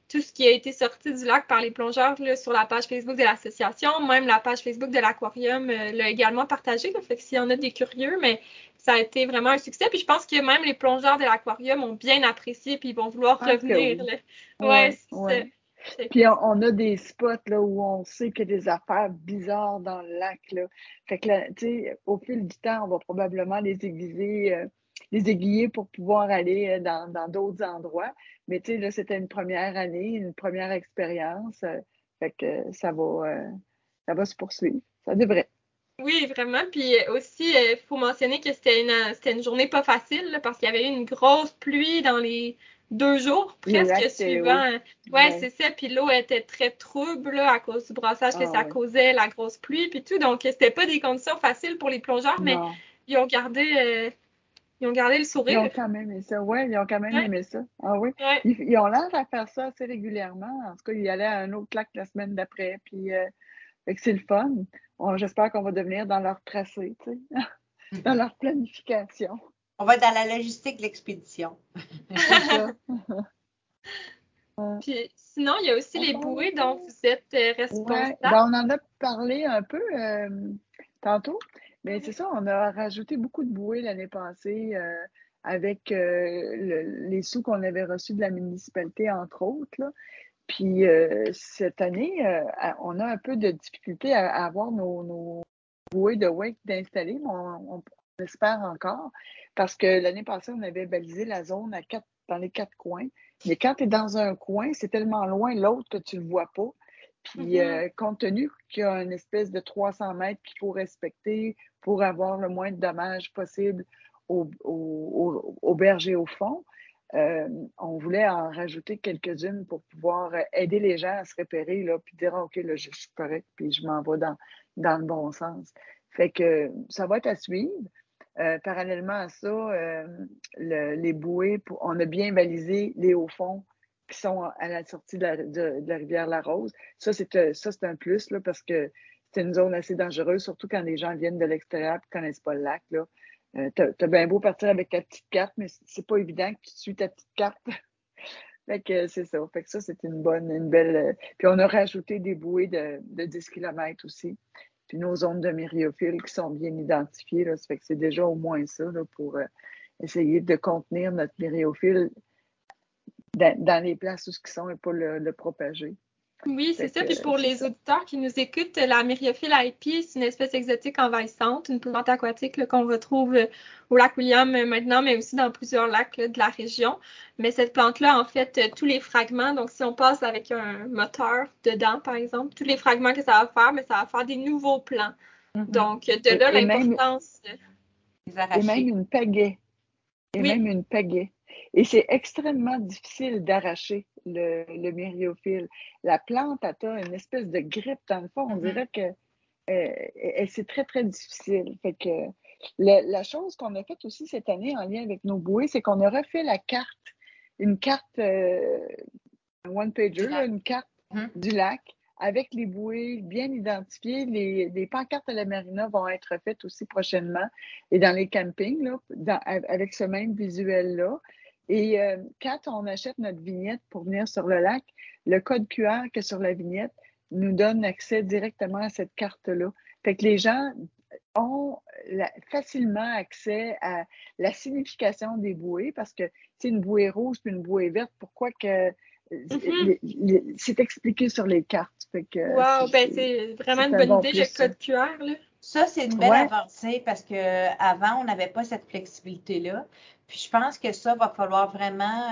tout ce qui a été sorti du lac par les plongeurs là, sur la page Facebook de l'association, même la page Facebook de l'aquarium l'a également partagé. Là, fait que s'il y en a des curieux, mais ça a été vraiment un succès. Puis je pense que même les plongeurs de l'aquarium ont bien apprécié puis ils vont vouloir revenir. Oui. Ouais, c'est ouais. ça. Puis on a des spots là, où on sait qu'il y a des affaires bizarres dans le lac. Là. Fait que là, tu sais, au fil du temps, on va probablement les aiguiller pour pouvoir aller dans d'autres endroits. Mais tu sais, là, c'était une première année, une première expérience. Fait que ça va se poursuivre. Ça devrait. Oui, vraiment. Puis aussi, il faut mentionner que c'était une journée pas facile là, parce qu'il y avait eu une grosse pluie dans les 2 jours Le lac presque était haut. suivants. Ouais, c'est ça. Puis l'eau était très trouble là, à cause du brassage que ça Ouais. causait, la grosse pluie, puis tout. Donc, c'était pas des conditions faciles pour les plongeurs, mais Non. ils ont gardé le Ils ont sourire. quand même aimé ça. Ouais, ils ont quand même Ouais, aimé ça. Ah oui. ouais. Ils ont l'air à faire ça assez régulièrement. En tout cas, ils allaient à un autre lac la semaine d'après. Puis, fait que c'est le fun. J'espère qu'on va devenir dans leur tracé, tu sais, dans leur planification. On va être dans la logistique de l'expédition. C'est ça. Puis sinon, il y a aussi les bouées dont vous êtes Ouais, responsable. ben on en a parlé un peu tantôt, mais c'est ça, on a rajouté beaucoup de bouées l'année passée avec les sous qu'on avait reçus de la municipalité, entre autres, là. Puis cette année, on a un peu de difficulté à avoir nos bouées de wake d'installer, mais on espère encore, parce que l'année passée, on avait balisé la zone dans les 4 coins. Mais quand tu es dans un coin, c'est tellement loin l'autre que tu ne le vois pas. Puis, compte tenu qu'il y a une espèce de 300 mètres qu'il faut respecter pour avoir le moins de dommages possible au berger au fond, on voulait en rajouter quelques-unes pour pouvoir aider les gens à se repérer, là, puis dire, OK, là, je suis correct, puis je m'en vais dans le bon sens. Fait que ça va être à suivre. Parallèlement à ça, les bouées, on a bien balisé les hauts-fonds qui sont à la sortie de la rivière La Rose. Ça, c'est un plus là, parce que c'est une zone assez dangereuse, surtout quand les gens viennent de l'extérieur et ne connaissent pas le lac. Là. T'as bien beau partir avec ta petite carte, mais c'est pas évident que tu suis ta petite carte. Fait que c'est ça. Fait que ça, c'est une belle. Puis on a rajouté des bouées de 10 km aussi. Puis nos zones de myriophiles qui sont bien identifiées. Là, ça fait que c'est déjà au moins ça là, pour essayer de contenir notre myriophile dans les places où ils sont et pas le propager. Oui, c'est Fait ça. que Puis pour c'est les ça. auditeurs qui nous écoutent, la myriophile IP, c'est une espèce exotique envahissante, une plante aquatique là, qu'on retrouve au lac William maintenant, mais aussi dans plusieurs lacs là, de la région. Mais cette plante-là, en fait, tous les fragments, donc si on passe avec un moteur dedans, par exemple, tous les fragments que ça va faire, mais ça va faire des nouveaux plants. Donc, de là Et même, l'importance. Les et même arracher. une pagaie. Et Oui. même une pagaie. Et c'est extrêmement difficile d'arracher le myriophile. La plante a une espèce de grippe dans le fond. On dirait que c'est très, très difficile. Fait que la chose qu'on a faite aussi cette année en lien avec nos bouées, c'est qu'on a refait une carte one-pager, une carte du lac avec les bouées bien identifiées. Les pancartes à la marina vont être faites aussi prochainement et dans les campings, là, avec ce même visuel-là. Et quand on achète notre vignette pour venir sur le lac, le code QR que sur la vignette nous donne accès directement à cette carte-là. Fait que les gens ont facilement accès à la signification des bouées parce que c'est une bouée rouge puis une bouée verte. Pourquoi que c'est expliqué sur les cartes. Fait que Wow, ben c'est vraiment une un bonne bon idée, le plus, ça. code QR, là. Ça, c'est une belle Ouais. avancée parce qu'avant, on n'avait pas cette flexibilité-là. Puis je pense que ça va falloir vraiment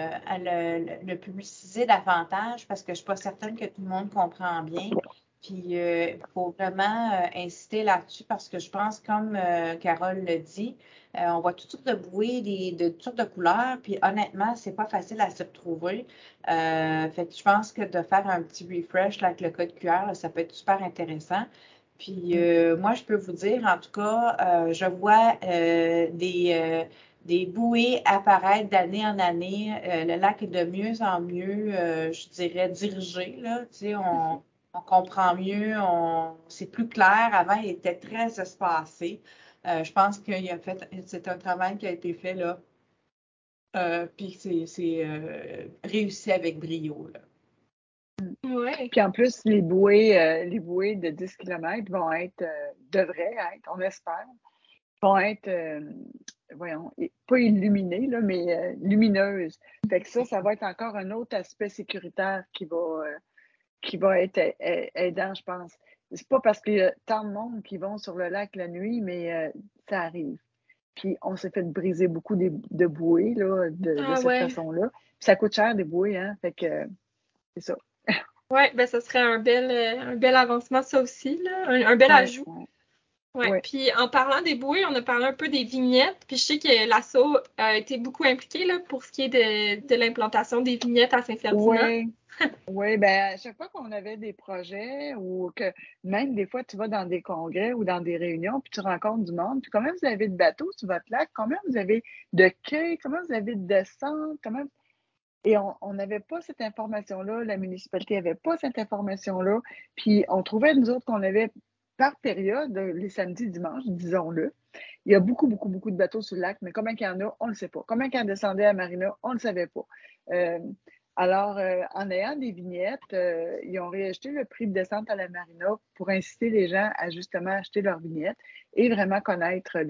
le publiciser davantage parce que je ne suis pas certaine que tout le monde comprend bien. Puis il faut vraiment inciter là-dessus parce que je pense, comme Carole le dit, on voit toutes sortes de bouées, de toutes sortes de couleurs. Puis honnêtement, c'est pas facile à se retrouver. Fait que je pense que de faire un petit refresh là, avec le code QR, là, ça peut être super intéressant. Puis moi, je peux vous dire, en tout cas, je vois des bouées apparaître d'année en année. Le lac est de mieux en mieux, je dirais, dirigé. Là. Tu sais, on comprend mieux, c'est plus clair. Avant, il était très espacé. Je pense c'est un travail qui a été fait là, Puis c'est réussi avec brio, là. Ouais. Puis en plus, les bouées de 10 km vont être, devraient être, on espère, vont être, pas illuminées, là, mais lumineuses. Fait que ça va être encore un autre aspect sécuritaire qui va être aidant, je pense. C'est pas parce qu'il y a tant de monde qui vont sur le lac la nuit, mais ça arrive. Puis on s'est fait briser beaucoup de bouées là, de Ah cette ouais. façon-là. Puis ça coûte cher des bouées, hein? Fait que c'est ça. Ouais, ben ça serait un bel avancement, ça aussi, là. Un bel Ouais, ajout. ouais, Ouais. ouais. Puis en parlant des bouées, on a parlé un peu des vignettes. Puis je sais que l'ASSO a été beaucoup impliqué là, pour ce qui est de l'implantation des vignettes à Saint-Ferdinand. Oui, oui, ben à chaque fois qu'on avait des projets ou que même des fois tu vas dans des congrès ou dans des réunions puis tu rencontres du monde, puis combien vous avez de bateaux sur votre lac, combien vous avez de quais, combien vous avez de descentes, combien... Et on n'avait pas cette information-là, la municipalité n'avait pas cette information-là, puis on trouvait, nous autres, qu'on avait par période, les samedis, dimanches, disons-le, il y a beaucoup, beaucoup, beaucoup de bateaux sur le lac, mais combien il y en a, on ne le sait pas. Combien il y en descendait à Marina, on ne le savait pas. Euh, en ayant des vignettes, ils ont réajusté le prix de descente à la Marina pour inciter les gens à justement acheter leurs vignettes et vraiment connaître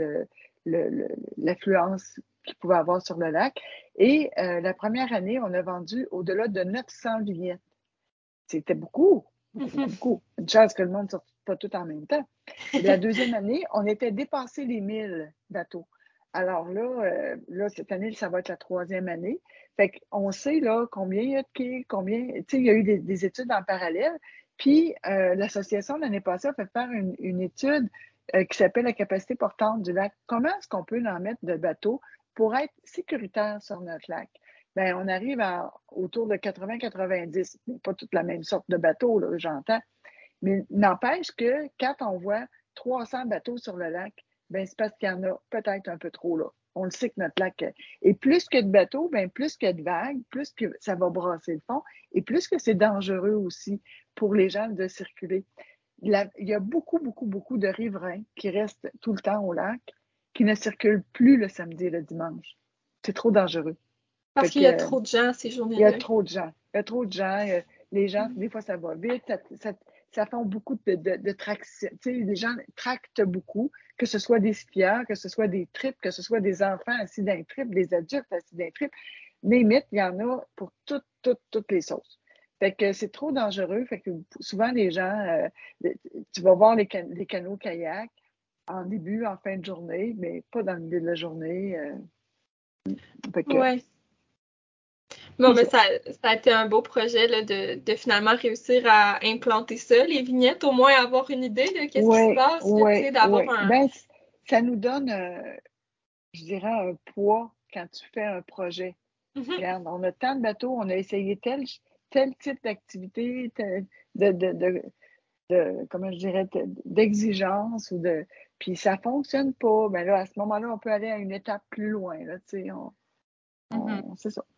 l'affluence qu'ils pouvaient avoir sur le lac. Et la première année, on a vendu au-delà de 900 vignettes. C'était beaucoup, beaucoup, beaucoup, beaucoup. Une chance que le monde ne sorte pas tout en même temps. Et la deuxième année, on était dépassé les 1000 bateaux. Alors là, cette année, ça va être la troisième année. Fait qu'on sait là combien il y a de quais, combien, tu sais, il y a eu des études en parallèle. Puis l'association l'année passée a fait faire une étude qui s'appelle la capacité portante du lac. Comment est-ce qu'on peut en mettre de bateaux pour être sécuritaire sur notre lac? Bien, on arrive autour de 80-90. Pas toute la même sorte de bateau, là, j'entends. Mais n'empêche que quand on voit 300 bateaux sur le lac, ben c'est parce qu'il y en a peut-être un peu trop là. On le sait que notre lac. Et plus que de bateaux, ben plus que de vagues, plus que ça va brasser le fond et plus que c'est dangereux aussi pour les gens de circuler. Il y a beaucoup, beaucoup, beaucoup de riverains qui restent tout le temps au lac, qui ne circulent plus le samedi et le dimanche. C'est trop dangereux. Parce Fait qu'il y a que, trop de gens ces il y a journées-là. trop de gens. Il y a trop de gens. Les gens, des fois, ça va vite. Ça fait beaucoup de traction. Tu sais, les gens tractent beaucoup, que ce soit des skieurs, que ce soit des trips, que ce soit des enfants assis d'un trip, des adultes assis d'un trip. Limite, il y en a pour toutes les sauces. Fait que c'est trop dangereux. Fait que souvent, les gens, tu vas voir les canots kayak en début, en fin de journée, mais pas dans le milieu de la journée. Fait que Ouais. Bon, c'est mais ça. ça a été un beau projet là, de finalement réussir à implanter ça, les vignettes, au moins avoir une idée de qu'est-ce qui se Oui, passe, là, tu oui, sais, d'avoir oui. un... Ben, ça nous donne, je dirais, un poids quand tu fais un projet. Mhm. Regarde, on a tant de bateaux, on a essayé tel type d'activité, de, de, de, comment je dirais, d'exigence puis ça fonctionne pas. Ben là, à ce moment-là, on peut aller à une étape plus loin, là, tu sais, Mhm. c'est ça.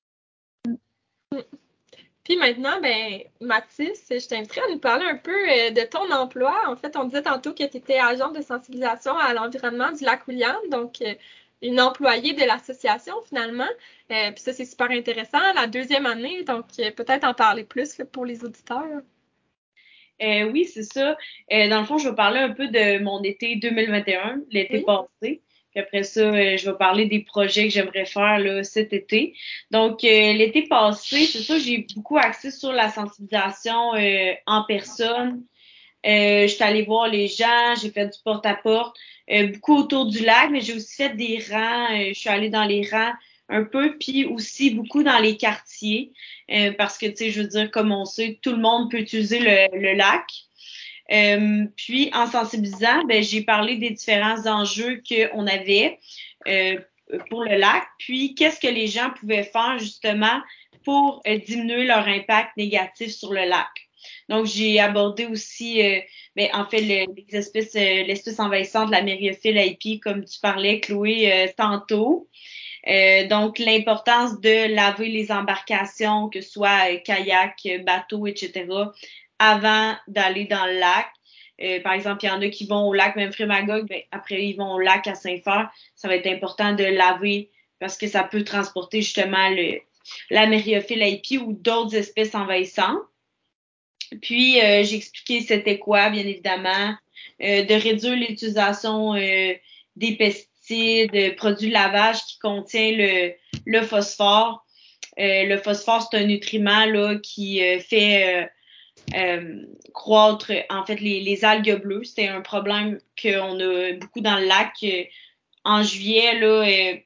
Puis maintenant, ben, Mathis, je t'inviterais à nous parler un peu de ton emploi. En fait, on disait tantôt que tu étais agente de sensibilisation à l'environnement du lac William, donc une employée de l'association finalement. Puis ça, c'est super intéressant, la deuxième année, donc peut-être en parler plus là, pour les auditeurs. Oui, c'est ça. Dans le fond, je vais parler un peu de mon été 2021, l'été Oui. passé. Puis après ça, je vais parler des projets que j'aimerais faire là, cet été. Donc, l'été passé, c'est ça, j'ai beaucoup axé sur la sensibilisation en personne. Je suis allée voir les gens, j'ai fait du porte-à-porte, beaucoup autour du lac, mais j'ai aussi fait des rangs. Je suis allée dans les rangs un peu, puis aussi beaucoup dans les quartiers, parce que, tu sais, je veux dire, comme on sait, tout le monde peut utiliser le lac. Puis, en sensibilisant, ben, j'ai parlé des différents enjeux qu'on avait pour le lac, puis qu'est-ce que les gens pouvaient faire justement pour diminuer leur impact négatif sur le lac. Donc, j'ai abordé aussi, en fait, l'espèce envahissante de la myriophile aipie, comme tu parlais, Chloé, tantôt. Donc, l'importance de laver les embarcations, que ce soit kayak, bateau, etc., avant d'aller dans le lac. Par exemple, il y en a qui vont au lac même Frémagogue, ben, après ils vont au lac à Saint-Feur. Ça va être important de laver parce que ça peut transporter justement la myriophylle IP ou d'autres espèces envahissantes. Puis, j'ai expliqué c'était quoi, bien évidemment, de réduire l'utilisation des pesticides, produits de lavage qui contient le phosphore. Le phosphore, c'est un nutriment là, qui fait croître en fait les algues bleues. C'était un problème qu'on a beaucoup dans le lac. En juillet, là,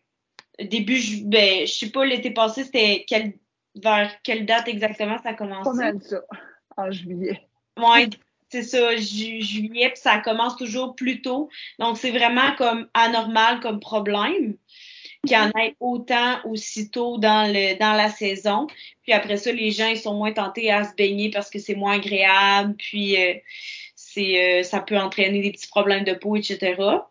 je sais pas, l'été passé, c'était vers quelle date exactement ça a commencé? Pas mal ça, en juillet. Ouais, c'est ça, juillet, puis ça commence toujours plus tôt. Donc, c'est vraiment comme anormal comme problème qu'il y en ait autant aussitôt dans la saison. Puis après ça, les gens, ils sont moins tentés à se baigner parce que c'est moins agréable, puis ça peut entraîner des petits problèmes de peau, etc.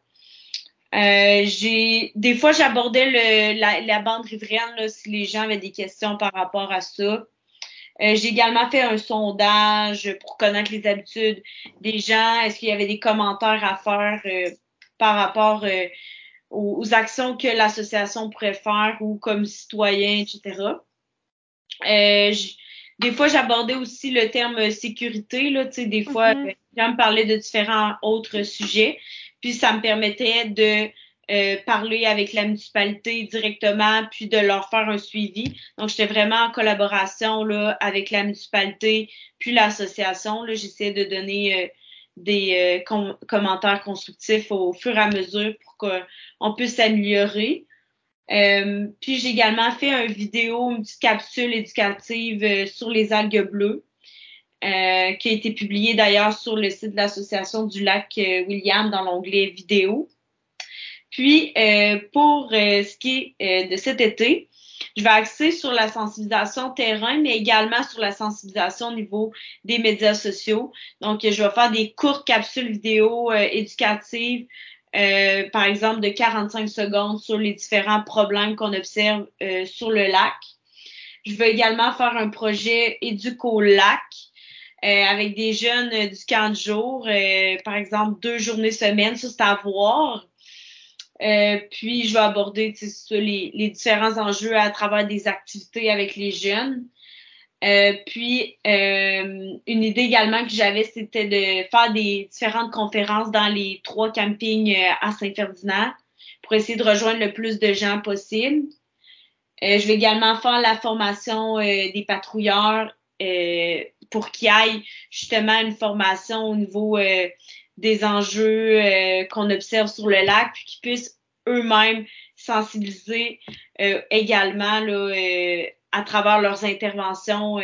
Des fois, j'abordais la bande riveraine, là, si les gens avaient des questions par rapport à ça. J'ai également fait un sondage pour connaître les habitudes des gens. Est-ce qu'il y avait des commentaires à faire par rapport aux actions que l'association pourrait faire ou comme citoyen, etc. Des fois, j'abordais aussi le terme sécurité. Là, tu sais, des fois, les gens me parlaient de différents autres sujets. Puis, ça me permettait de parler avec la municipalité directement, puis de leur faire un suivi. Donc, j'étais vraiment en collaboration là, avec la municipalité, puis l'association. Là, j'essayais de donner des commentaires constructifs au fur et à mesure pour qu'on puisse s'améliorer. Puis j'ai également fait une petite capsule éducative sur les algues bleues, qui a été publiée d'ailleurs sur le site de l'Association du lac William dans l'onglet vidéo. Puis pour ce qui est de cet été, je vais axer sur la sensibilisation terrain, mais également sur la sensibilisation au niveau des médias sociaux. Donc, je vais faire des courtes capsules vidéo éducatives, par exemple de 45 secondes sur les différents problèmes qu'on observe sur le lac. Je vais également faire un projet Éduco-Lac avec des jeunes du camp de jour, par exemple 2 journées semaine, ça c'est à voir. Puis, je vais aborder les différents enjeux à travers des activités avec les jeunes. Puis, une idée également que j'avais, c'était de faire des différentes conférences dans les 3 campings à Saint-Ferdinand pour essayer de rejoindre le plus de gens possible. Je vais également faire la formation des patrouilleurs pour qu'ils aillent justement une formation au niveau des enjeux qu'on observe sur le lac, puis qu'ils puissent eux-mêmes sensibiliser également là, à travers leurs interventions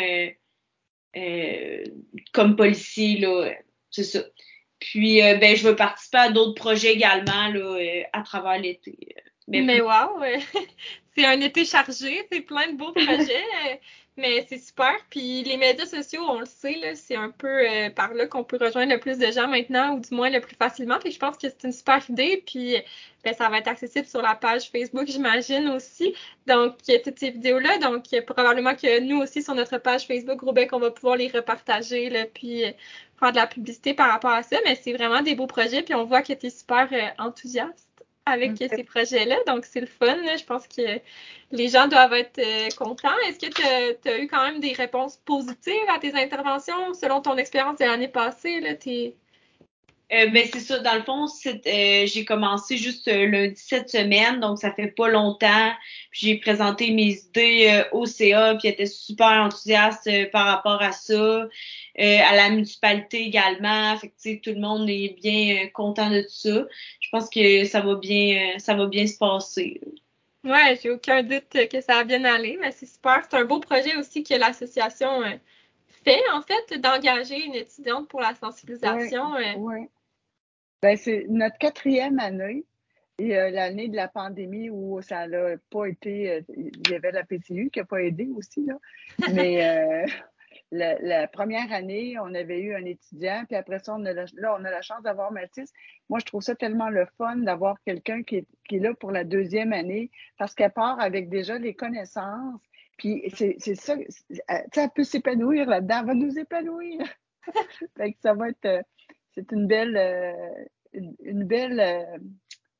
comme policiers, là, c'est ça. Puis, je veux participer à d'autres projets également là, à travers l'été. Mais wow, c'est un été chargé, c'est plein de beaux projets, mais c'est super. Puis les médias sociaux, on le sait, là, c'est un peu par là qu'on peut rejoindre le plus de gens maintenant, ou du moins le plus facilement. Puis je pense que c'est une super idée. Puis ça va être accessible sur la page Facebook, j'imagine aussi. Donc toutes ces vidéos-là, donc probablement que nous aussi sur notre page Facebook, Roubec, on va pouvoir les repartager, là, puis faire de la publicité par rapport à ça. Mais c'est vraiment des beaux projets. Puis on voit que tu es super enthousiaste avec ces projets-là. Donc, c'est le fun. Là. Je pense que les gens doivent être contents. Est-ce que tu as eu quand même des réponses positives à tes interventions selon ton expérience de l'année passée? Là, c'est ça. Dans le fond, j'ai commencé juste lundi cette semaine, donc ça fait pas longtemps. Puis j'ai présenté mes idées au CA, puis j'étais super enthousiaste par rapport à ça. À la municipalité également. Fait que, tout le monde est bien content de tout ça. Je pense que ça va bien se passer. Ouais, j'ai aucun doute que ça va bien aller, mais c'est super. C'est un beau projet aussi que l'association fait, en fait, d'engager une étudiante pour la sensibilisation. Oui. Ben, c'est notre 4e année et l'année de la pandémie où ça n'a pas été. Il y avait la PCU qui n'a pas aidé aussi, là. Mais la première année, on avait eu un étudiant, puis après ça, on a la chance d'avoir Mathis. Moi, je trouve ça tellement le fun d'avoir quelqu'un qui est là pour la 2e année parce qu'elle part avec déjà les connaissances. Puis c'est ça, elle peut s'épanouir là-dedans, elle va nous épanouir. Fait que ça va être. C'est une belle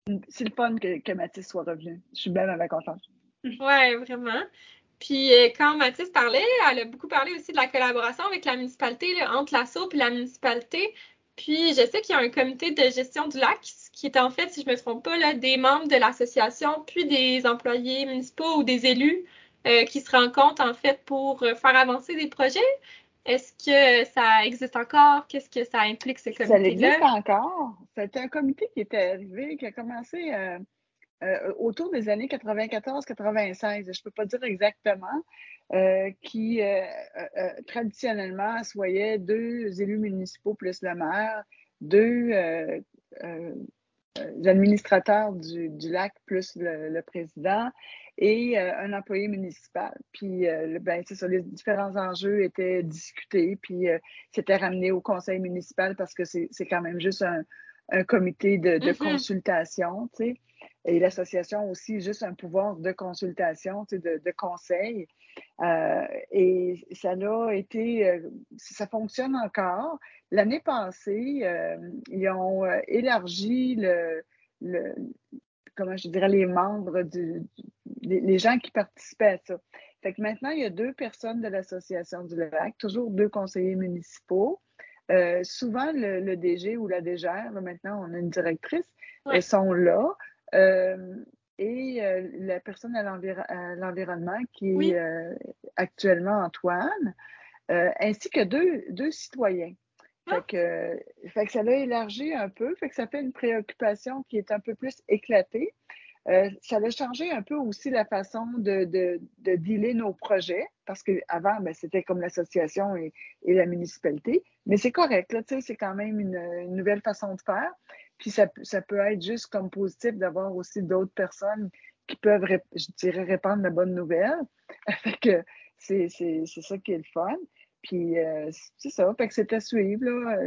c'est le fun que Mathis soit revenu. Je suis bien contente. Ouais, vraiment. Puis quand Mathis parlait, elle a beaucoup parlé aussi de la collaboration avec la municipalité, là, entre l'ASSO et la municipalité. Puis je sais qu'il y a un comité de gestion du lac qui est en fait, si je me trompe pas, là, des membres de l'association, puis des employés municipaux ou des élus qui se rencontrent en fait pour faire avancer des projets. Est-ce que ça existe encore? Qu'est-ce que ça implique, ce Ça existe comité-là? encore. C'était un comité qui était arrivé, qui a commencé autour des années 94-96, je ne peux pas dire exactement, qui traditionnellement assoyait 2 élus municipaux plus le maire, 2 administrateurs du lac plus le président et un employé municipal. Puis, ben, c'est ça, les différents enjeux étaient discutés, puis c'était ramené au conseil municipal parce que c'est quand même juste un comité de consultation, tu sais. Et l'association aussi, juste un pouvoir de consultation, tu sais, de conseil. Et ça a été, ça fonctionne encore. L'année passée, ils ont élargi comment je dirais, les membres, les gens qui participaient à ça. Fait que maintenant, il y a 2 personnes de l'Association du lac, toujours 2 conseillers municipaux. Souvent, le DG ou la DGR, là, maintenant, on a une directrice, elles sont là. Et la personne à l'environnement qui est actuellement Antoine, ainsi que 2 citoyens. Fait que ça l'a élargi un peu, fait que ça fait une préoccupation qui est un peu plus éclatée. Ça a changé un peu aussi la façon de dealer nos projets, parce qu'avant, ben, c'était comme l'association et la municipalité. Mais c'est correct, là, tu sais, c'est quand même une nouvelle façon de faire. Puis ça peut être juste comme positif d'avoir aussi d'autres personnes qui peuvent, je dirais, répandre la bonne nouvelle. Fait que c'est ça qui est le fun. Puis c'est ça, fait que c'est à suivre, là.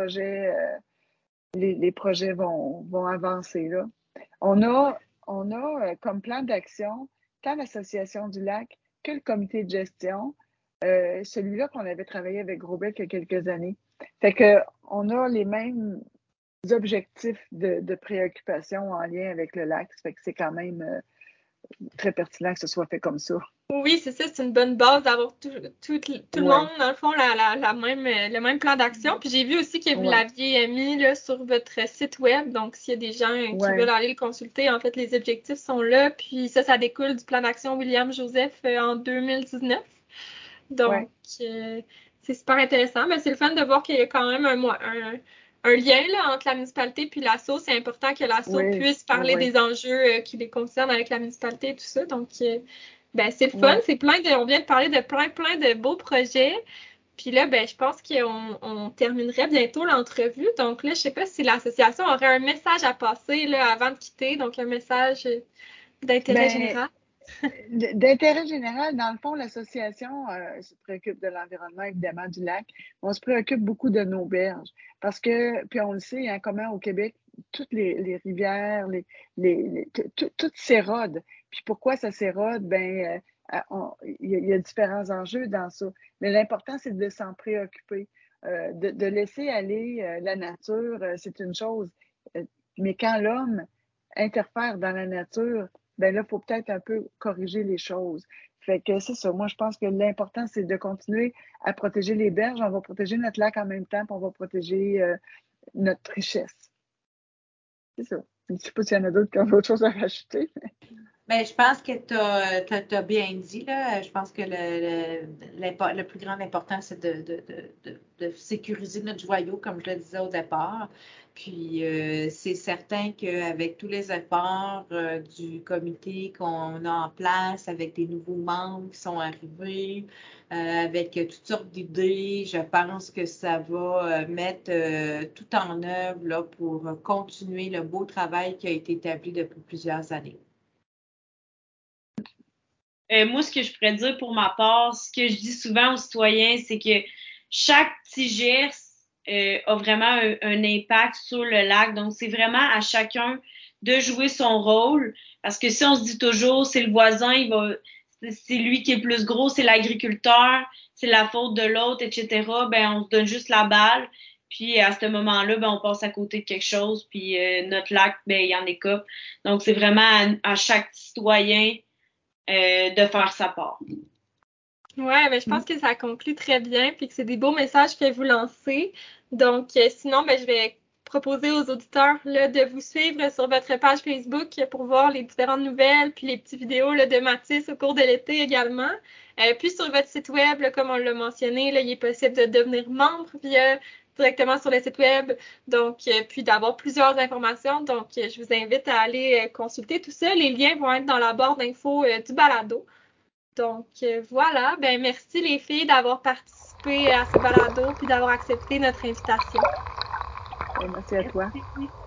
Les projets vont avancer, là. On a comme plan d'action tant l'Association du lac que le comité de gestion, celui-là qu'on avait travaillé avec Grosbec il y a quelques années. Fait que on a les mêmes objectifs de préoccupation en lien avec le lac. Fait que c'est quand même très pertinent que ce soit fait comme ça. Oui, c'est ça, c'est une bonne base d'avoir tout le monde, dans le fond, le même plan d'action. Puis j'ai vu aussi que vous l'aviez mis là, sur votre site web. Donc, s'il y a des gens qui veulent aller le consulter, en fait, les objectifs sont là. Puis ça découle du plan d'action William Joseph en 2019. Donc, c'est super intéressant. Mais c'est le fun de voir qu'il y a quand même un lien là, entre la municipalité puis l'ASSO. C'est important que l'ASSO puisse parler des enjeux qui les concernent avec la municipalité et tout ça. Donc, ben, c'est le fun. On vient de parler de plein de beaux projets. Puis là, ben, je pense qu'on terminerait bientôt l'entrevue. Donc là, je sais pas si l'association aurait un message à passer là, avant de quitter. Donc, un message d'intérêt général. D'intérêt général, dans le fond, l'association se préoccupe de l'environnement, évidemment, du lac. On se préoccupe beaucoup de nos berges. Parce que, puis on le sait, hein, comment au Québec, toutes les rivières, tout s'érode. Puis pourquoi ça s'érode? Ben, il y a différents enjeux dans ça. Mais l'important, c'est de s'en préoccuper. De laisser aller la nature, c'est une chose. Mais quand l'homme interfère dans la nature, ben là, il faut peut-être un peu corriger les choses. Fait que c'est ça. Moi, je pense que l'important, c'est de continuer à protéger les berges. On va protéger notre lac en même temps, puis on va protéger notre richesse. C'est ça. Je ne sais pas s'il y en a d'autres qui ont autre chose à rajouter. Ben, je pense que tu as bien dit, là. Je pense que le plus grand important, c'est de sécuriser notre joyau, comme je le disais au départ. Puis, c'est certain qu'avec tous les efforts du comité qu'on a en place, avec des nouveaux membres qui sont arrivés, avec toutes sortes d'idées, je pense que ça va mettre tout en œuvre là, pour continuer le beau travail qui a été établi depuis plusieurs années. Moi, ce que je pourrais dire pour ma part, ce que je dis souvent aux citoyens, c'est que chaque petit geste a vraiment un impact sur le lac. Donc, c'est vraiment à chacun de jouer son rôle. Parce que si on se dit toujours, c'est le voisin, c'est lui qui est plus gros, c'est l'agriculteur, c'est la faute de l'autre, etc., ben, on se donne juste la balle. Puis à ce moment-là, ben, on passe à côté de quelque chose, puis notre lac, ben, il en écope. Donc, c'est vraiment à chaque citoyen de faire sa part. Ouais, ben, je pense que ça conclut très bien, puis que c'est des beaux messages que vous lancez. Donc, sinon, ben, je vais proposer aux auditeurs là, de vous suivre sur votre page Facebook pour voir les différentes nouvelles, puis les petites vidéos là, de Mathis au cours de l'été également. Puis sur votre site web, là, comme on l'a mentionné, là, il est possible de devenir membre directement sur le site web, donc puis d'avoir plusieurs informations. Donc, je vous invite à aller consulter tout ça. Les liens vont être dans la barre d'infos du balado. Donc voilà, ben merci les filles d'avoir participé à ce balado puis d'avoir accepté notre invitation. Merci à toi. Merci.